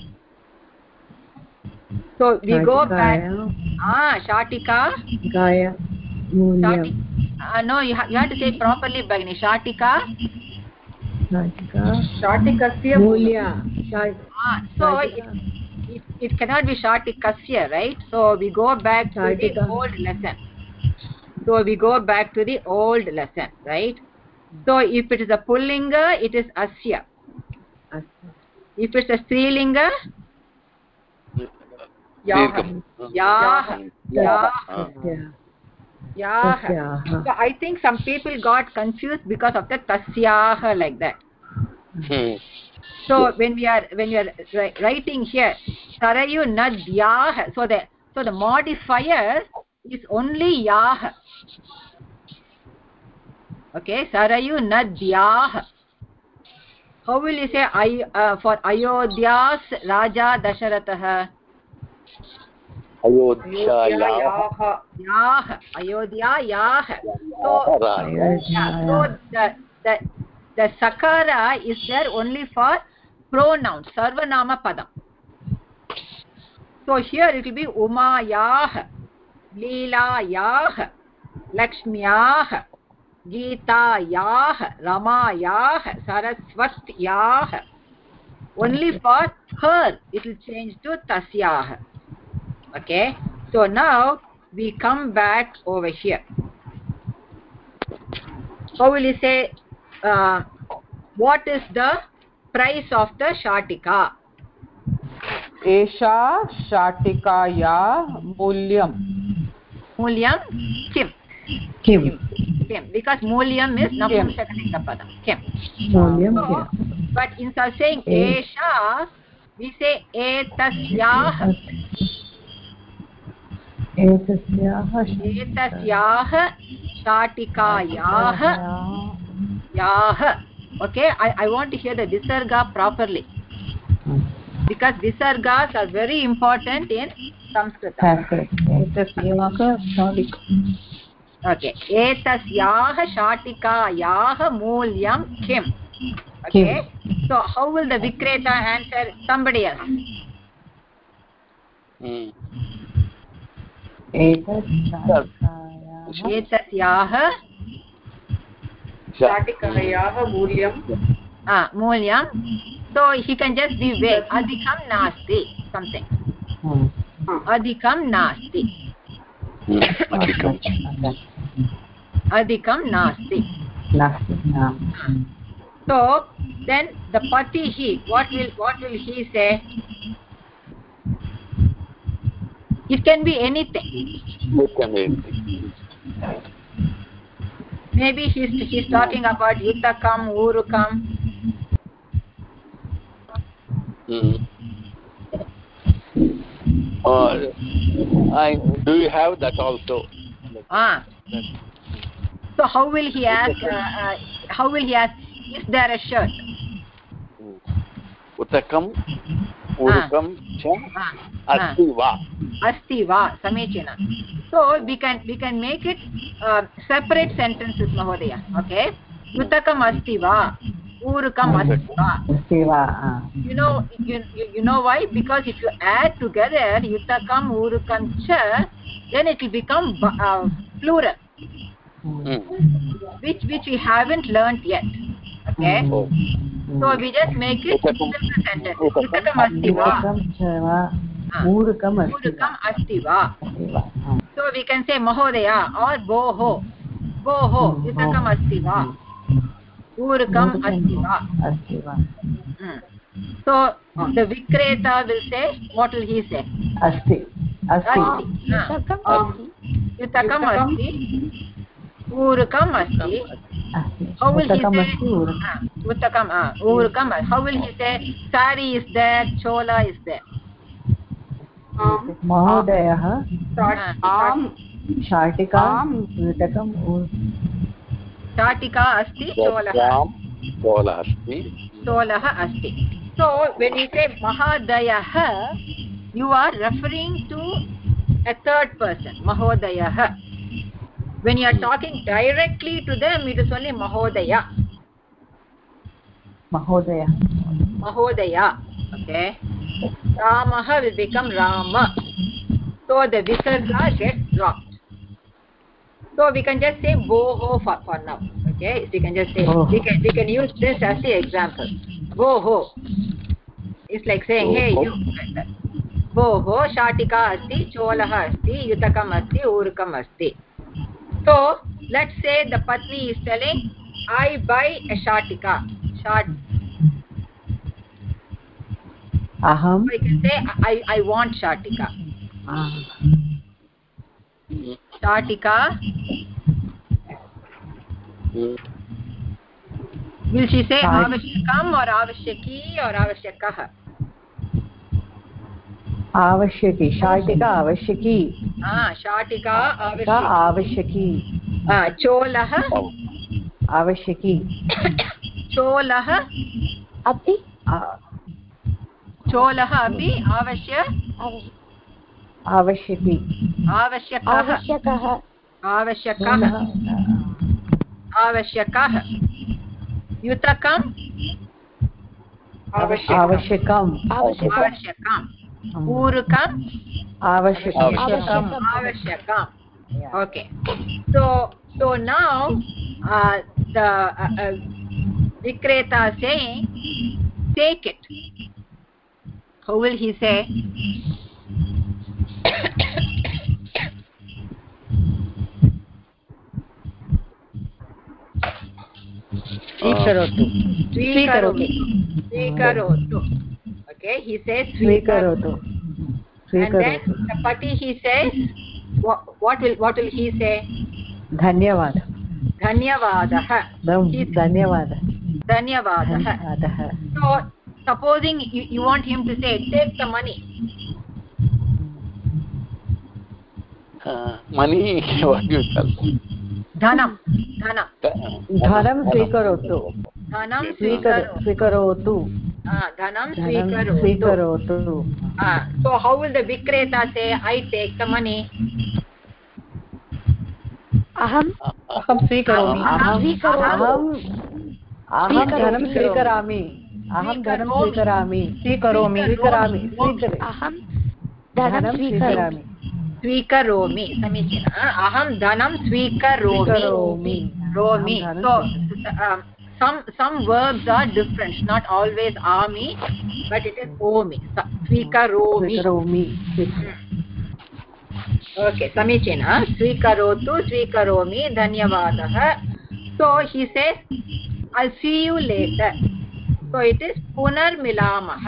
So we go back. Shatika. Gaya. Moolyam. No, you have to say it properly, Bhagini. Shatika. Shatikasya Mulya. So it cannot be Shatikasya, right? So we go back to the old lesson. Right? So if it is a Pullinga, it is Asya. If it's a Strilinga, Yaha. So I think some people got confused because of the Tasyaha, like that. So when we are writing here, Sarayu Nadyah, so the modifier is only Yah. Okay, Sarayu Nadyah. How will you say for Ayodhya's Raja Dasharatah? Ayodhyayaah. So the sakara is there only for pronouns, sarvanama padam. So here it will be Umayah, Leelayah, Lakshmyah, Geetayah, Ramayah, Saraswatyah. Only for her it will change to Tasyah. Okay, so now we come back over here. How will you say what is the price of the shatika? Esha shatikaya mulyam. Mulyam kim? Kim. Because mulyam is napumsakalinga padam. Kim. Mulyam. So, but instead of saying esha, we say etasyah. Etasyah shatikayah yah. Okay, I want to hear the visarga properly, because visargas are very important in Sanskrit. Okay, etasyah shatikayah mulyam kim. Okay, so how will the vikreta answer? Somebody else. Etasyah Shatikayah mulyam. Mulyam. So he can just be vague. Adhikam nasti. Something. Adhikam nasti. Adhikam nasti. So then the pati he, what will he say? It can be anything. Maybe he's talking about Yutakam, Urukam. Do you have that also? So how will he ask? Is there a shirt? Utakam, Urukam, cha, asti va. Asti va, samechina. So we can make it separate sentences, Mahodaya. Okay. Utakam asti va, Urukam asti va. You know why? Because if you add together Utakam, Urukam cha, then it will become plural. Which we haven't learnt yet. Okay. So we just make it simple sentence. Utakam asti va. Urukam asti va. So we can say Mahodaya or Boho. Utakam asti va. Urukam asti va. So the Vikreta will say, what will he say? Asti. Utakam asti. Urukam asti. How will he say? Utakam. Urukam. How will he say? Sari is there. Chola is there. Mahodayah. Shatika. Utakam. Shatika asti. Cholah asti. So when you say Mahadayah, you are referring to a third person. Mahodayah. When you are talking directly to them, it is only Mahodaya. Okay. Ramaha will become Rama. So the visarga gets dropped. So we can just say Boho for now. Okay. So we can just say, we can use this as the example. Boho. It's like saying, hey, you. Like that. Boho, Shatika asti, Cholaha asti, Yutakam asti, Urukam asti. So let's say the Patni is telling, I buy a Shatika. Aham. I can say, I want Shatika. Shatika. Will she say Avashyakam or Avashyaki or Avashyakah? Avashyaki. Shatika avashyaki. Shatika avashyaki. Cholaha avashyaki. Cholaha api. Cholaha api avashya. आवश्यकी आवश्यकः आवश्यकः युतकम् आवश्यकम् ऊरुकम् आवश्यकम् okay. So now the Vikreta saying take it. How will he say? Swikarotu. Okay, he says swikarotu. And then the pati he says what will he say? Dhanyavadah. So supposing you want him to say take the money. Money, what do you tell? Dhanam स्वीकरोतु So how will the Vikreta say I take the money? अहं स्वीकरोमि अहं धनं स्वीकरोमि अहं धनं स्वीकरोमि स्वीकरोमि समीचीनम् अहं धनं स्वीकरोमि so some verbs are different, not always ami but it is omi. Swikaromi. Okay, samichina. Swikarotu, swikaromi, dhanyavadah. So he says I'll see you later. So it is punar milamah.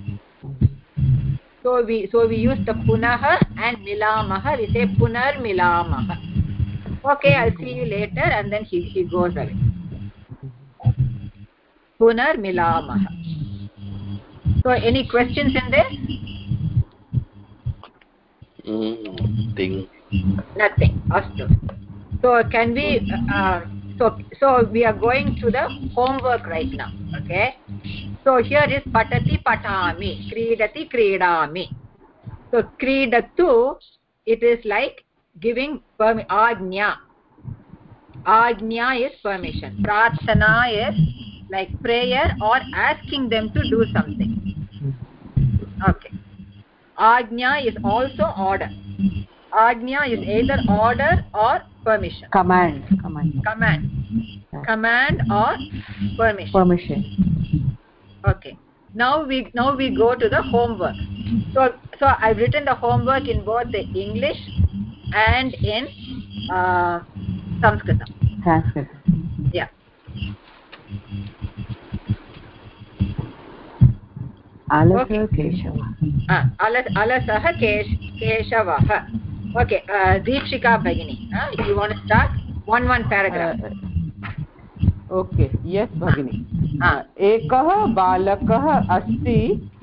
So we use the punah and milamah. We say punar milamah. Okay, I'll see you later, and then he goes away. Punar milamah. So any questions in this? Nothing. Astu. So can we so we are going to the homework right now. Okay, so here is patati patami, kridati kridami. So kridatu, it is like giving ajna is permission. Prarthana is like prayer or asking them to do something. Okay, ajna is also order. Ajna is either order or permission. Command or permission. Okay, now we go to the homework. So I've written the homework in both the English and in Sanskrit. Yeah. Alasah Keshava. Alasah Keshavah. Okay, Deepshika Bhagini, you want to start? One paragraph. Okay, yes Bhagini. एकः बालकः अस्ति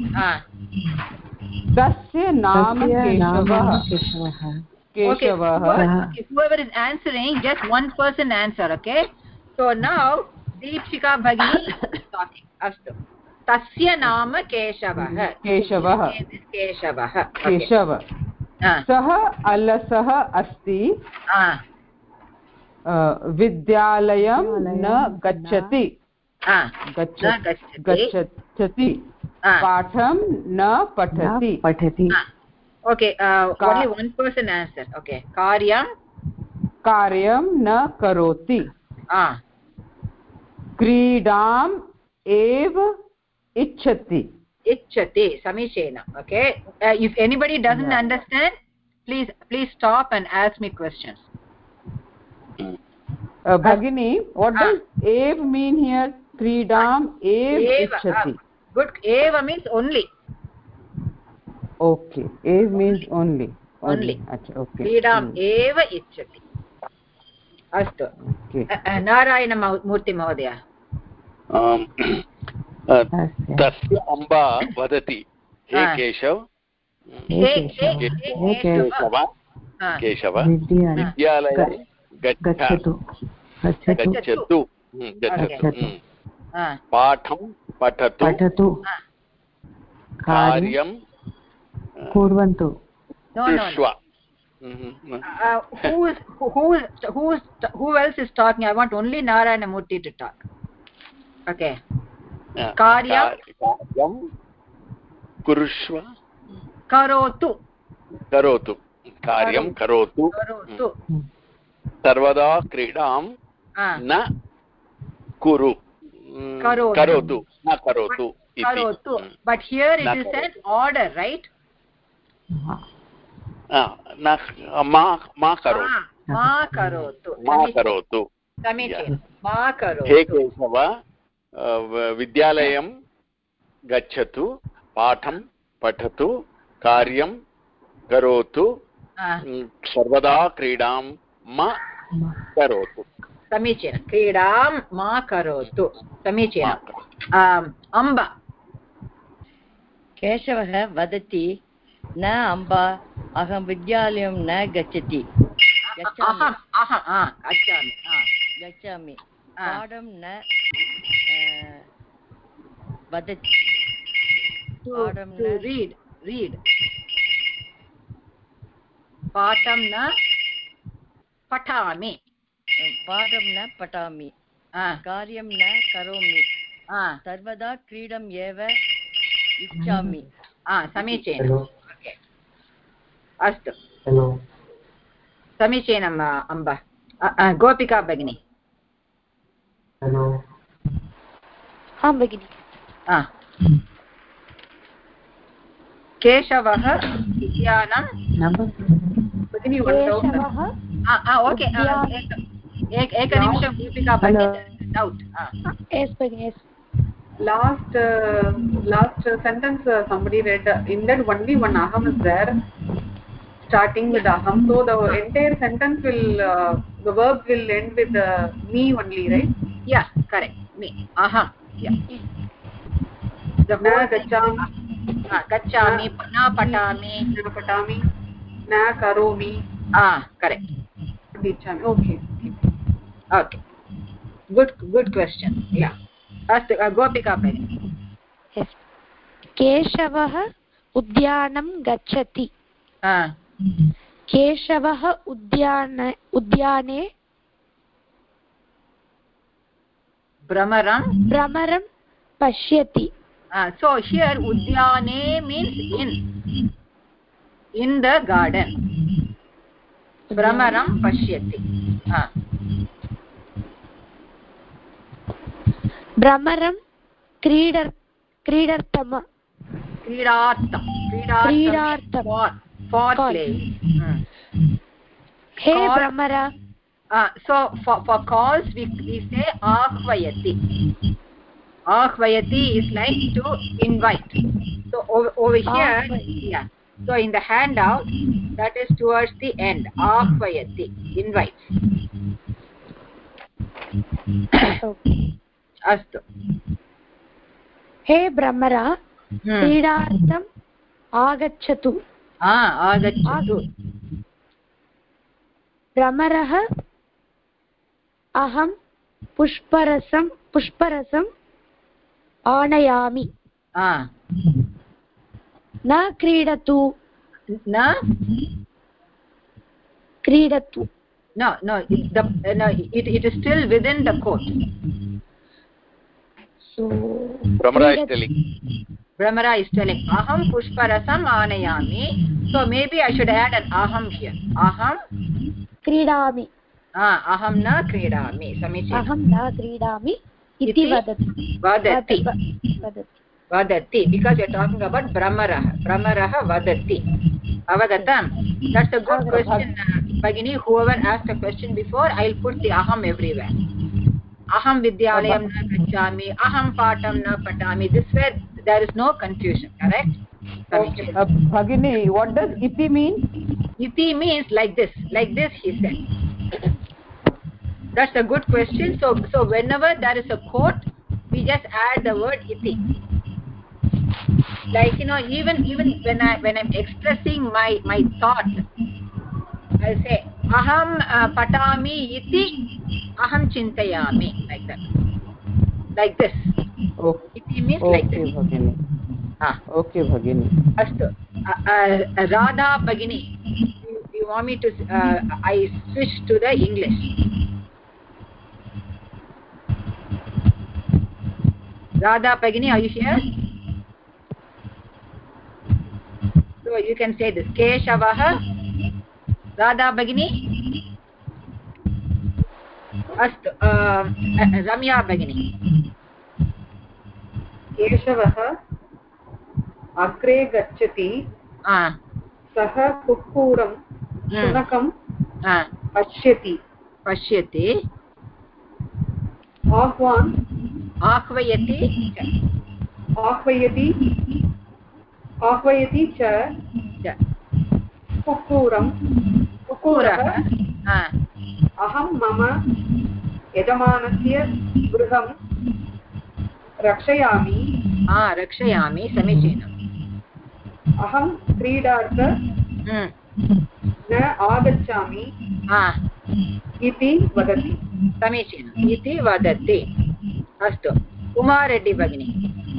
तस्य नाम केशवः. Okay, whoever is answering, just one person answer. Okay, so now Deepshika Bhagini is talking. Astu. Tasya nama Keshavah. Keshav. सः अलसः अस्ति. विद्यालयं न गच्छति. पाठं न पठति. Okay, only one person answer. Okay, karyam न करोति. क्रीडाम् एव इच्छति. Samishena. Okay, if anybody doesn't understand, please stop and ask me questions. Bhagini, what does ev mean here? Kridam ev ichchati. Good. Eva means only. Okay, ev means only. Only. Acha, okay. Kridam eva ichchati. Astu. Okay. Narayana Murthy Mahodaya. तस्य अम्बा वदति हे केशव विद्यालयं गच्छतु पाठं पठतु कार्यं कुर्वन्तु Krishwa. Who else is talking? I want only Narayana Murthy to talk. Okay. Karyam Kurushva. Karotu. Karyam karotu. Sarvada kridam na kuru. Karotu. Na karotu. But here it is an order, right? Ma karotu. Samichinam. Ma karotu. He Kesava Vidyalayam gacchatu patham patatu karyam karotu sarvada kridam ma karotu. Samichinam. Kridam ma karotu. Samichinam. Amba. केशवः वदति न अम्बा अहं विद्यालयं न गच्छति गच्छामि पाठं न वदति read पाठं न पठामि कार्यं न करोमि सर्वदा क्रीडम् एव इच्छामि समीचीनम् अस्तु समीचीनम् अम्ब गोपिका भगिनी आं भगिनि केशवः विद्यानं भगिनी ओके एकनिमिषं गोपिका भगिनी doubt last sentence somebody read, in that only one aham is there starting with aham, so the entire sentence will the verb will end with me only, right? Yeah, correct, me, aham. Yeah, the na gachami na patami na karomi correct. Okay, good question. Yeah, अस्तु गोपिका भगिनी केशवः उद्यानं गच्छति केशवः उद्याने भ्रमरं पश्यति so here udyane means in the garden भ्रमरं पश्यति भ्रमरं क्रीडार्थं for playing. Hey Brahmara. So for calls we say ahvayati. Ahvayati is like to invite. So over here, yeah. So in the handout, that is towards the end. Ahvayati, invites. Astu. Hey Brahmara, क्रीडार्थम् आगच्छतु आगच्छतु भ्रमरः अहं पुष्परसम् आनयामि न क्रीडतु no it is still within the quote. So Brahmara is telling aham pushparasam aanayami, so maybe I should add an aham here. Aham क्रीडामि aham na kridami. अहं न क्रीडामि इति vadati because we are talking about brahmarah vadati avagatam. That's a good question, Bhagini. Whoever asked a question before, I'll put the aham everywhere. Aham vidyalayam na gacchami, aham patam na patami. This way there is no confusion, correct? Okay. Bhagini, what does iti mean? Iti means like this he said. That's a good question. So whenever there is a quote, we just add the word iti. Like, even when I'm expressing my thought, I'll say aham patami iti aham chintayami, like that, like this. Okay. Iti means Okay, like this. Bhagini. Okay Bhagini. Astu. Radha Bhagini. You want me to? I switch to the English. Radha Bhagini, are you here? So you can say this. Keshavaha. Radha Bhagini. Astu. Ramya Bhagini. केशवः अग्रे गच्छति सः कुक्कुरं शुनकं पश्यति आह्वयति च कुक्कुरः अहं मम यजमानस्य गृहं रक्षयामि समीचीनम् अहं क्रीडार्थ न आगच्छामि इति वदति समीचीनम् इति वदति अस्तु उमारेड्डी भगिनी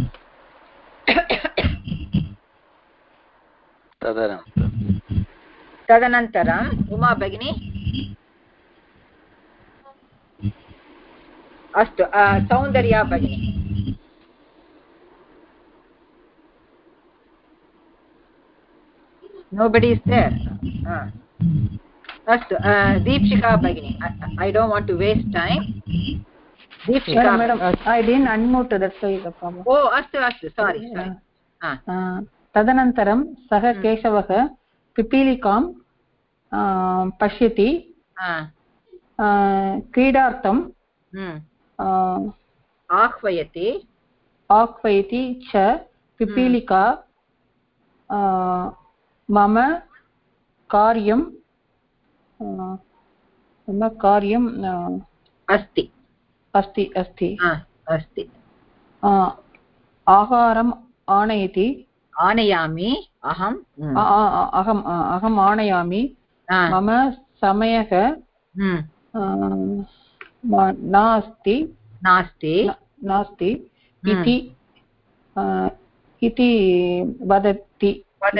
तदनन्तरम् उमा भगिनी अस्तु सौन्दर्या भगिनी nobody is there अस्तु दीप्शिका भगिनी I don't want to waste time दीप्शिका madam I didn't unmute that's why the problem अस्तु sorry तदनन्तरं सः केशवः पिपीलिकां पश्यति क्रीडार्थं आह्वयति च पिपीलिका मम कार्यं अस्ति आहारम् आनयामि अहम् आनयामि मम समयः नास्ति इति वदति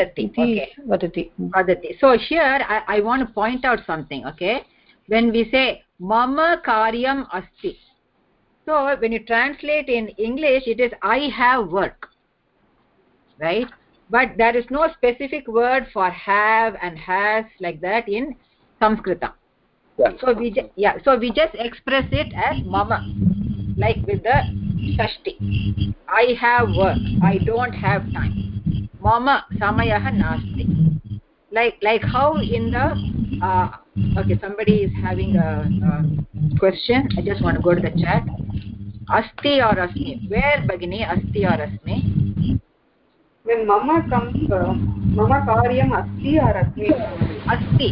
so here I want to point out something okay when we say mama karyam asti so when you translate in English it is I have work right but there is no specific word for have and has like that in Sanskritam so we just express it as mama like with the shashti I have work I don't have time mama samayah nasti like how in the okay somebody is having a question I just want to go to the chat asti or asmi where bagini asti or asmi when mama comes mama karyam asti or asmi asti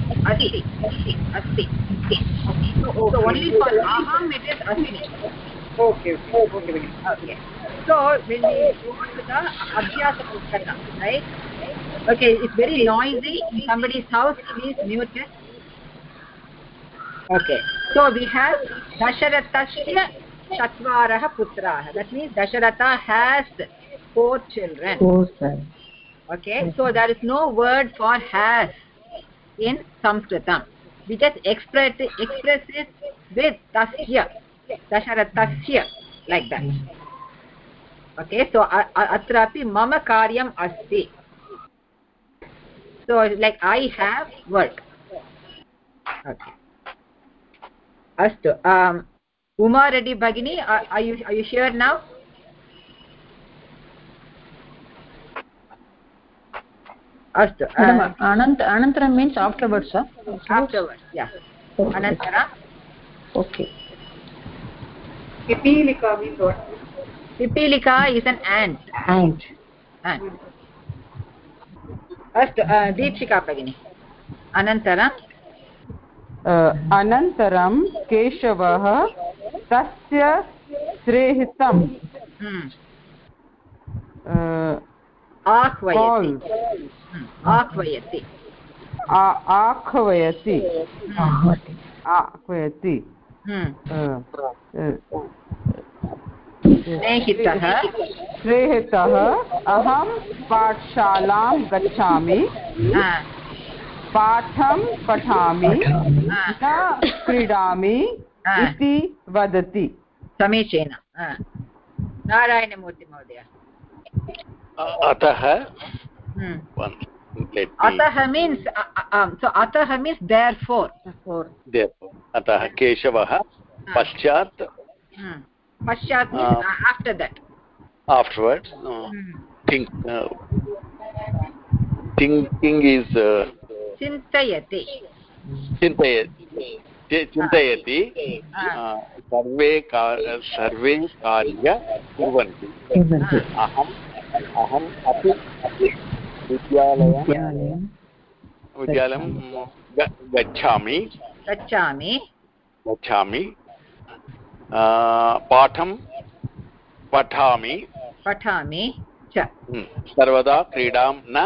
so only for aham it is asmi okay so when we go to the abhyasa pustaka right okay it's very noisy in somebody's house please mute it okay so we have Dasharathasya Chatvarah Putraah that means Dasharatha has 4 children okay so there is no word for has in Sanskritam we just express it with tasya Dasharathasya like that okay so atrapi mama karyam asti so like I have work okay astu Uma Reddy Bhagini are you here now astu anantaram means afterwards afterwards yeah anantara okay pipilika means what Pipilika is an ant. Astu Deepshika Bhagini. Anantaram Keshavah tasya srehitam आह्वयति स्नेहितः अहं पाठशालां गच्छामि पाठं पठामि न क्रीडामि इति वदति समीचीनं नारायणमूर्ति महोदय अतः अतः means therefore अतः केशवः पश्चात् after that afterwards thinking is चिन्तयति सर्वे कार्य कुर्वन्ति अहम् अपि विद्यालयं गच्छामि पाठं पठामि च सर्वदा क्रीडां न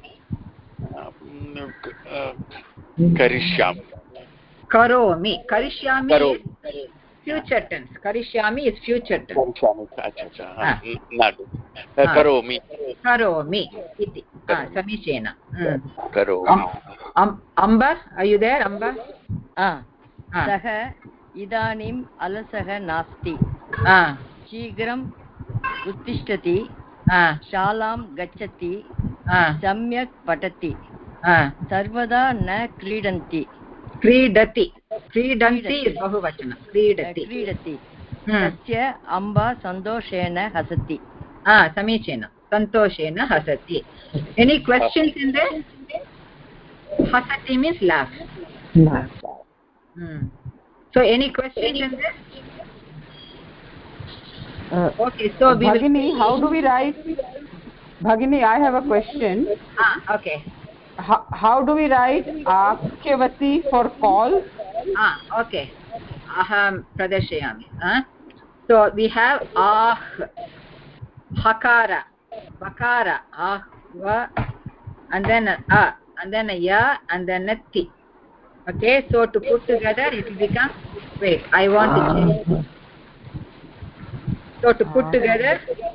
करिष्यामि future tense karishyami is future tense करोमि iti samicena करोमि amba are you there amba सः इदानीम् अलसः नास्ति शीघ्रम् उत्तिष्ठति शालां गच्छति सम्यक् पठति सर्वदा न क्रीडन्ति बहुवचनं क्रीडति तस्य अम्बा सन्तोषेण हसति समीचीनं सन्तोषेण हसति any questions in there hasati means laugh so any questions in this okay so Bhagini, how do we write Bhagini, I have a question okay how do we write akyavati for call okay aham pradashayami so we have hakara vakara va and then a ya and then a ti okay so to put together it will become wait I want to change so to put together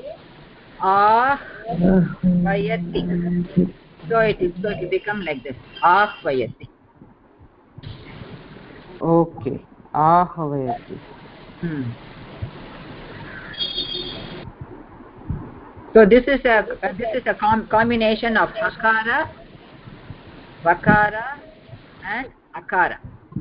vayati so it will become like this vayati okay vayati so this is a combination of hakara vakara and akara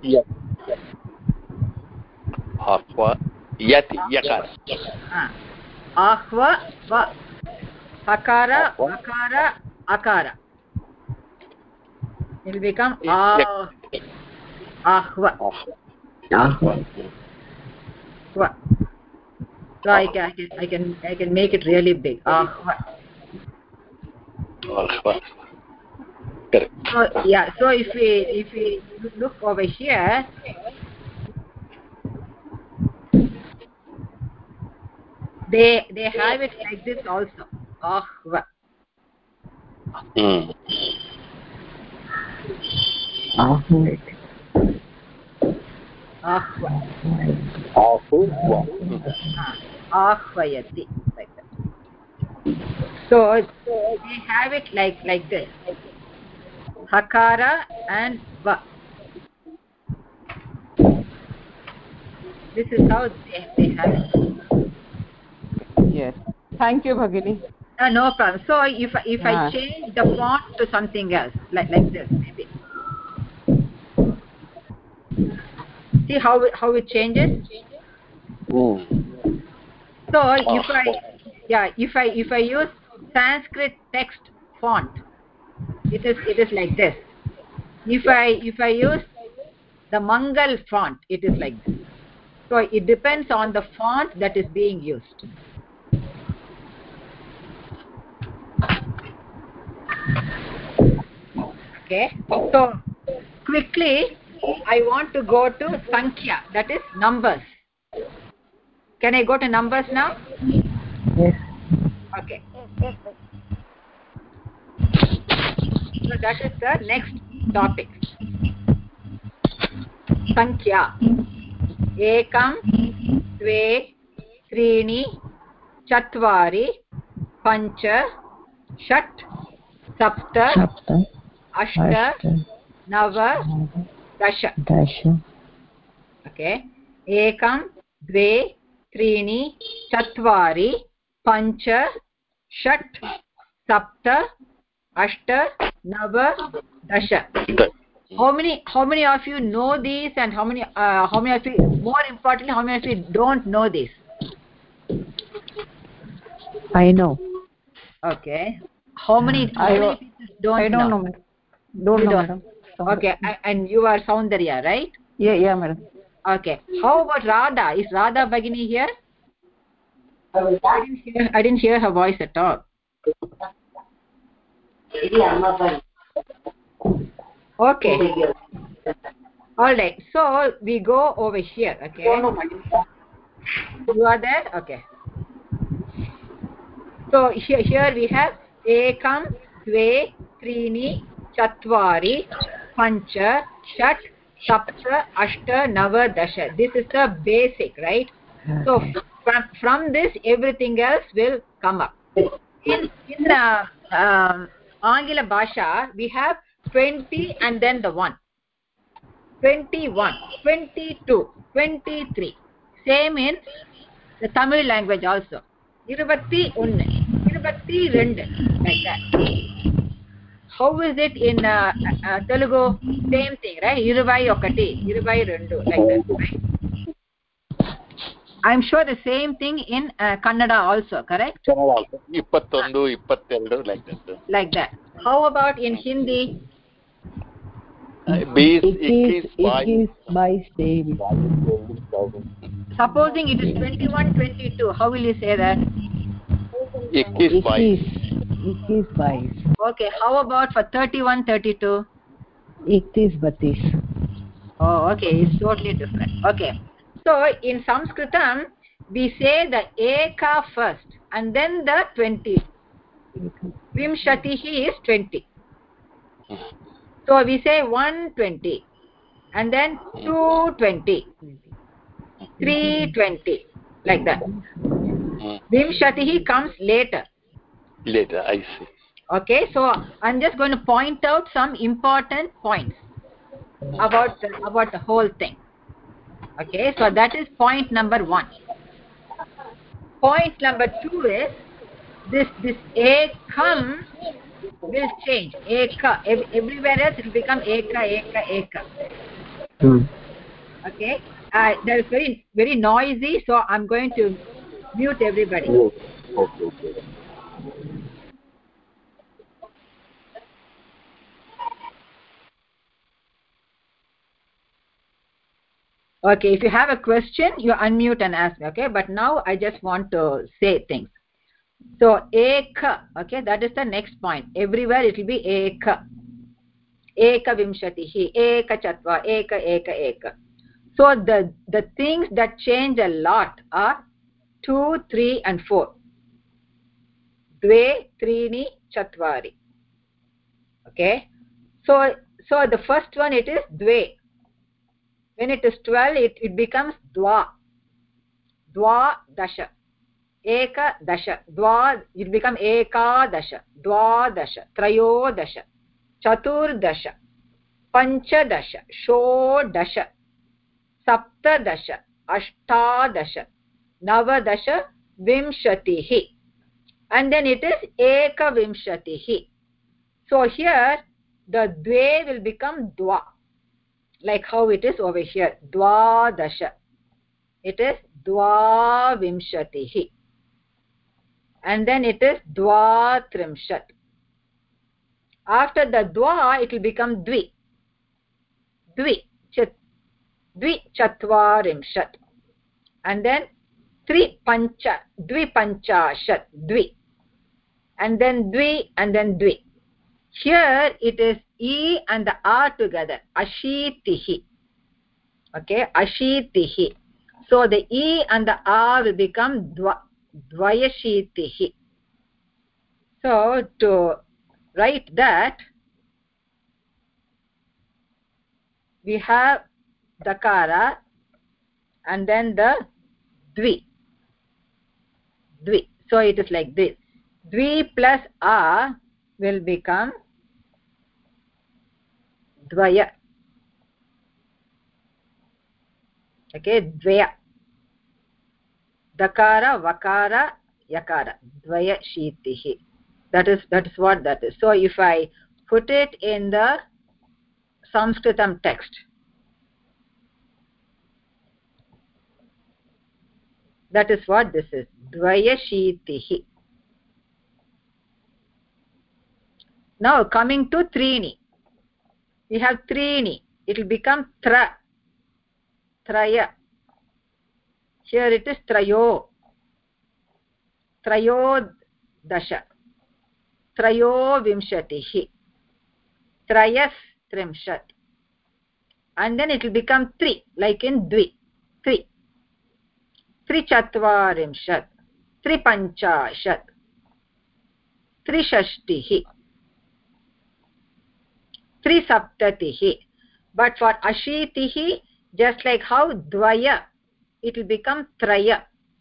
ahva yati yakara ahva va hakara vakara akara it will become ahva so I can make it really big ahva so yeah so if we look over here they have it like this also ahva ahvayati like that so they have it like this hakara and va this is how they have it yes thank you Bhagini no problem so if I change the font to something else like this maybe see how it changes so if I use Sanskrit text font it is like this if I use the Mangal font it is like this so it depends on the font that is being used okay so quickly I want to go to sankhya that is numbers can I go to numbers now yes okay so that is the next topic sankhya ekam dve त्रीणि चत्वारि पञ्च षट् सप्त अष्ट नव दश okay एकं द्वे त्रीणि चत्वारि पञ्च षट् सप्त अष्ट नव दश how many of you know these and how many of you, more importantly, how many of you don't know this? I know. Okay, how many people don't know? Don't know, madam. Okay, and you are Soundarya, right? Yeah, madam. Okay, how about Radha? Is Radha Bhagini here? I didn't hear her voice at all. Okay, all right, so we go over here. Okay, you are there. Okay, so here we have ekam dve त्रीणि चत्वारि पञ्च षट् सप्त अष्ट नव दश. This is the basic, right? So from this everything else will come up. In Angila Bhasha we have 20 and then the 1. 21, 22, 23. Same in the Tamil language also. 21, 22, like that. How is it in Telugu? Same thing, right? 21, 22, like that, right? I'm sure the same thing in Kannada also, correct? Kannada also. 21, 22, like that. Like that. How about in Hindi? It is by same. Supposing it is 21, 22, how will you say that? It is by. Okay, how about for 31, 32? It is batis. Oh, okay, it's totally different. Okay, so in Sanskritam we say the eka first and then the 20. Vimshatihi is 20. So we say 120 and then 220, 320, like that. Vimshatihi comes later. Later, I see. Okay, so I'm just going to point out some important points about the whole thing. Okay, so that is point number 1. Point number 2 is this ekam will change. Eka, everywhere else it will become eka. Okay, that is very very noisy, so I'm going to mute everybody. Okay. Okay, if you have a question, you unmute and ask me, okay? But now I just want to say things. So, eka, okay, that is the next point. Everywhere it will be eka. Eka vimshatihi, eka chatva, eka. So, the things that change a lot are 2, 3 and 4. Dve, trini, chatvari. Okay? So the first one, it is dve. When it is 12, it becomes dva. Dva dasha. Eka dasha. Dva, it becomes eka dasha. Dva dasha. Trayo dasha. Chatur dasha. Pancha dasha. Sho dasha. Sapta dasha. Ashta dasha. Nava dasha. Vimshatihi. And then it is eka vimshatihi. So here the dve will become dva. Like how it is over here. Dva dasha. It is dva vimshatihi. And then it is dva trimshat. After the dva, it will become dvi. Dvi chatvarimshat. And then dvi panchashat. Dvi. And then dvi and then dvi. Here it is E and the R together. Ashitihi. Okay, ashitihi. So the E and the R will become dvayashitihi. So to write that, we have dakara and then the dvi. So it is like this. Dvi plus a will become dvaya. Okay, dvaya. Dakara, vakara, yakara. Dvaya shitihi. That is what that is. So if I put it in the Sanskritam text, that is what this is. Dvaya shitihi. Now coming to Trini. We have Trini. It will become Traya. Here it is Trayo. Trayodasha. Trayovimshatihi. Trayas trimshat. And then it will become Tri, like in Dvi. Tri. Trichatvarimshat. Tripanchashat. Trishashtihi. Trisaptatihi. But for Ashitihi, just like how Dvaya, it will become Traya.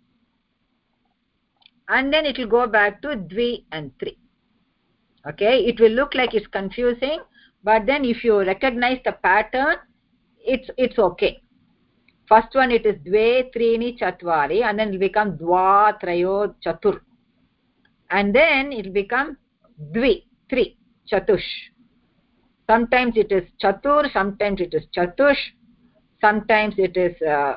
And then it will go back to Dvi and Tri. Okay, it will look like it's confusing, but then if you recognize the pattern, it's okay. First one it is Dve, Trini, Chatvari, and then it will become Dva, Trayo, Chatur. And then it will become Dvi, Tri, Chatush. Sometimes it is Chatur, sometimes it is Chatush, sometimes it is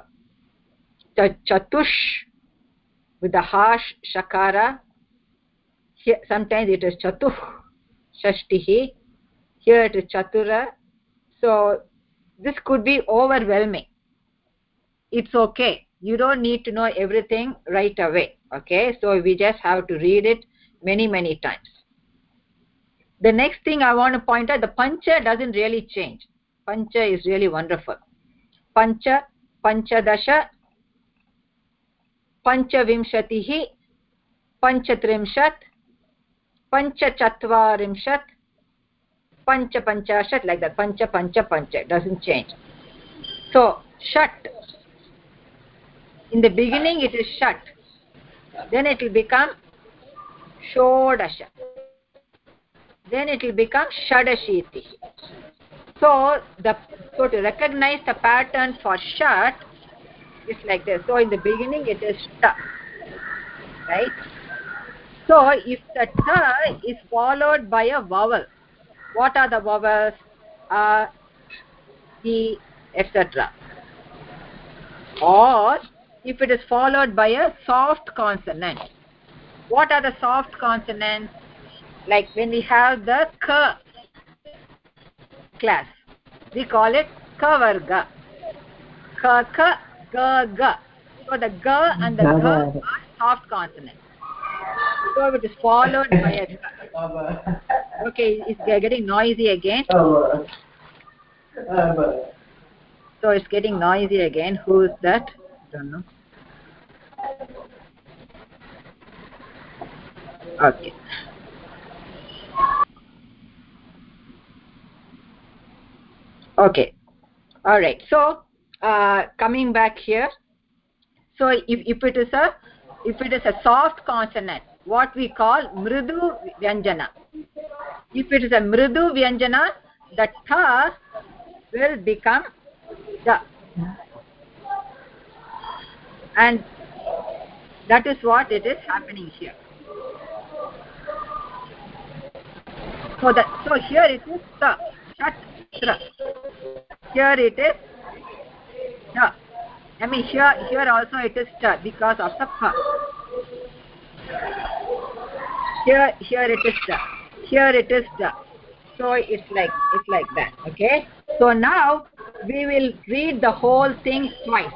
Chatush with the harsh Shakara. Here, sometimes it is Chatuh, Shashtihi. Here it is Chatura. So this could be overwhelming. It's okay. You don't need to know everything right away. Okay, so we just have to read it many times. The next thing I want to point out, the Pancha doesn't really change. Pancha is really wonderful. Pancha, Panchadasha, Panchavimshatihi, Panchatrimshat, Panchachatvarimshat, Panchashat, like that. Pancha, it doesn't change. So Shat, in the beginning it is Shat, then it will become Shodasha, then it will become Shadashiti. So to recognize the pattern for Shat, it's like this. So in the beginning it is Ta, right? So if the Ta is followed by a vowel, what are the vowels? E, etc. Or if it is followed by a soft consonant, what are the soft consonants? Like when we have the K class, we call it Kavarga. Ka, Ka, Ga, Ga. So the Ga and the Ga are soft consonants. So it is followed by a Ga. Okay, it's getting noisy again. So it's getting noisy again. Who is that? I don't know. Okay. Okay. All right. So coming back here. So if it is a soft consonant, what we call mridu vyanjana. If it is a mridu vyanjana, the tha will become da, and that is what it is happening here. So here it is ta, shat, tra. Here it is ta. I mean here also it is ta because of the pa. Here it is ta. Here it is ta. So it's like that. Okay. So now we will read the whole thing twice,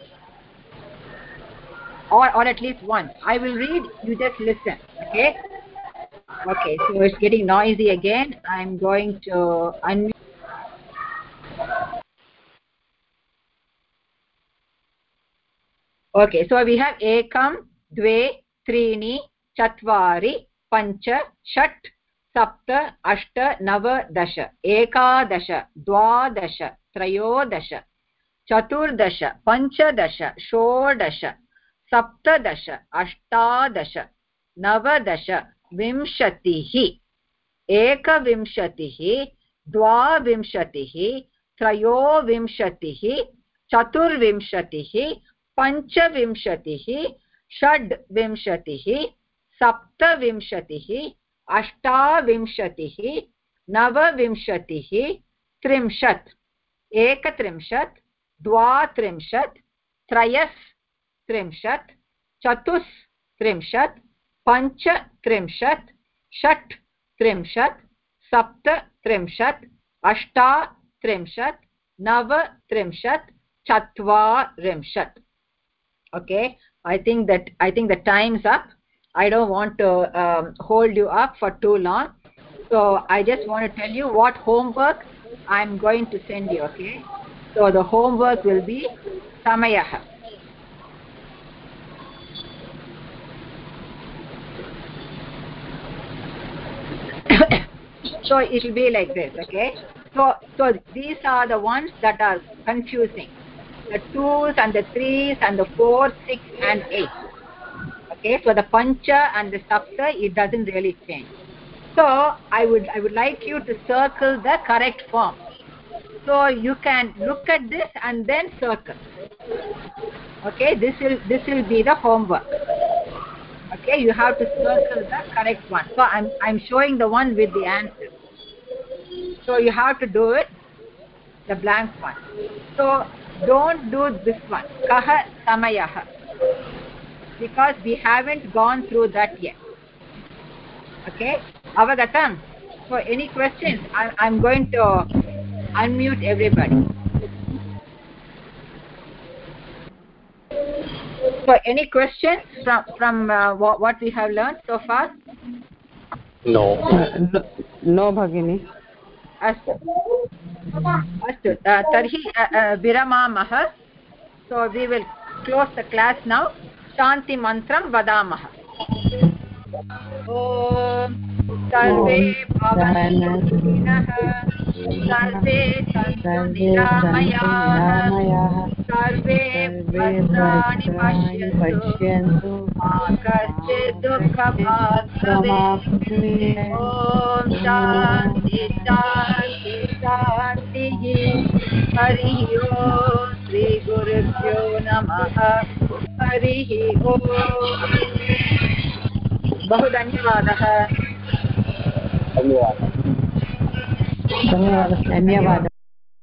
or at least once. I will read. You just listen. Okay. Okay. So it's getting noisy again. I'm going to unmute. Okay, so we have ekam, dve, trini, chatvari, pancha, shat, sapta, ashta, nava, dasha, ekadasha, dwadasha, trayodasha, chaturdasha, panchadasha, shodasha, saptadasha, ashtadasha, navadasha, विंशतिः एकविंशतिः द्वाविंशतिः त्रयोविंशतिः चतुर्विंशतिः पञ्चविंशतिः षड्विंशतिः सप्तविंशतिः अष्टाविंशतिः नवविंशतिः त्रिंशत् एकत्रिंशत् द्वात्रिंशत् त्रयस्त्रिंशत् चतुस्त्रिंशत् पञ्चत्रिंशत् षट्त्रिंशत् सप्तत्रिंशत् अष्टात्रिंशत् नवत्रिंशत् चत्वारिंशत्. Okay, I think the time's up. I don't want to hold you up for too long, so I just want to tell you what homework I'm going to send you. Okay, so the homework will be samayah. So it will be like this. Okay, so these are the ones that are confusing, the 2s and the 3s and the 4s, 6 and 8. Okay, so the pancha and the sapta, it doesn't really change. So I would like you to circle the correct form, so you can look at this and then circle. Okay, this will be the homework. Okay, you have to circle the correct one. So I'm showing the one with the answer, so you have to do it, the blank one. So don't do this one, kaha samayah, because we haven't gone through that yet. Okay, avagatam? So any questions? I'm going to unmute everybody. So any questions from what we have learned so far? No. No bhagini. अस्तु तर्हि विरमामः. So we will close the class now. शान्ति मन्त्रं वदामः. ॐ सर्वे भवन्तु सुखिनः, सर्वे सन्तु निरामयाः, सर्वे भद्राणि पश्यन्तु, मा कश्चित् दुःखभाग् भवेत्. ॐ शान्ति शान्ति शान्तिः. हरिः ओम्. श्री गुरुभ्यो नमः. हरिः ओम्. बहु धन्यवादः. धन्यवादः.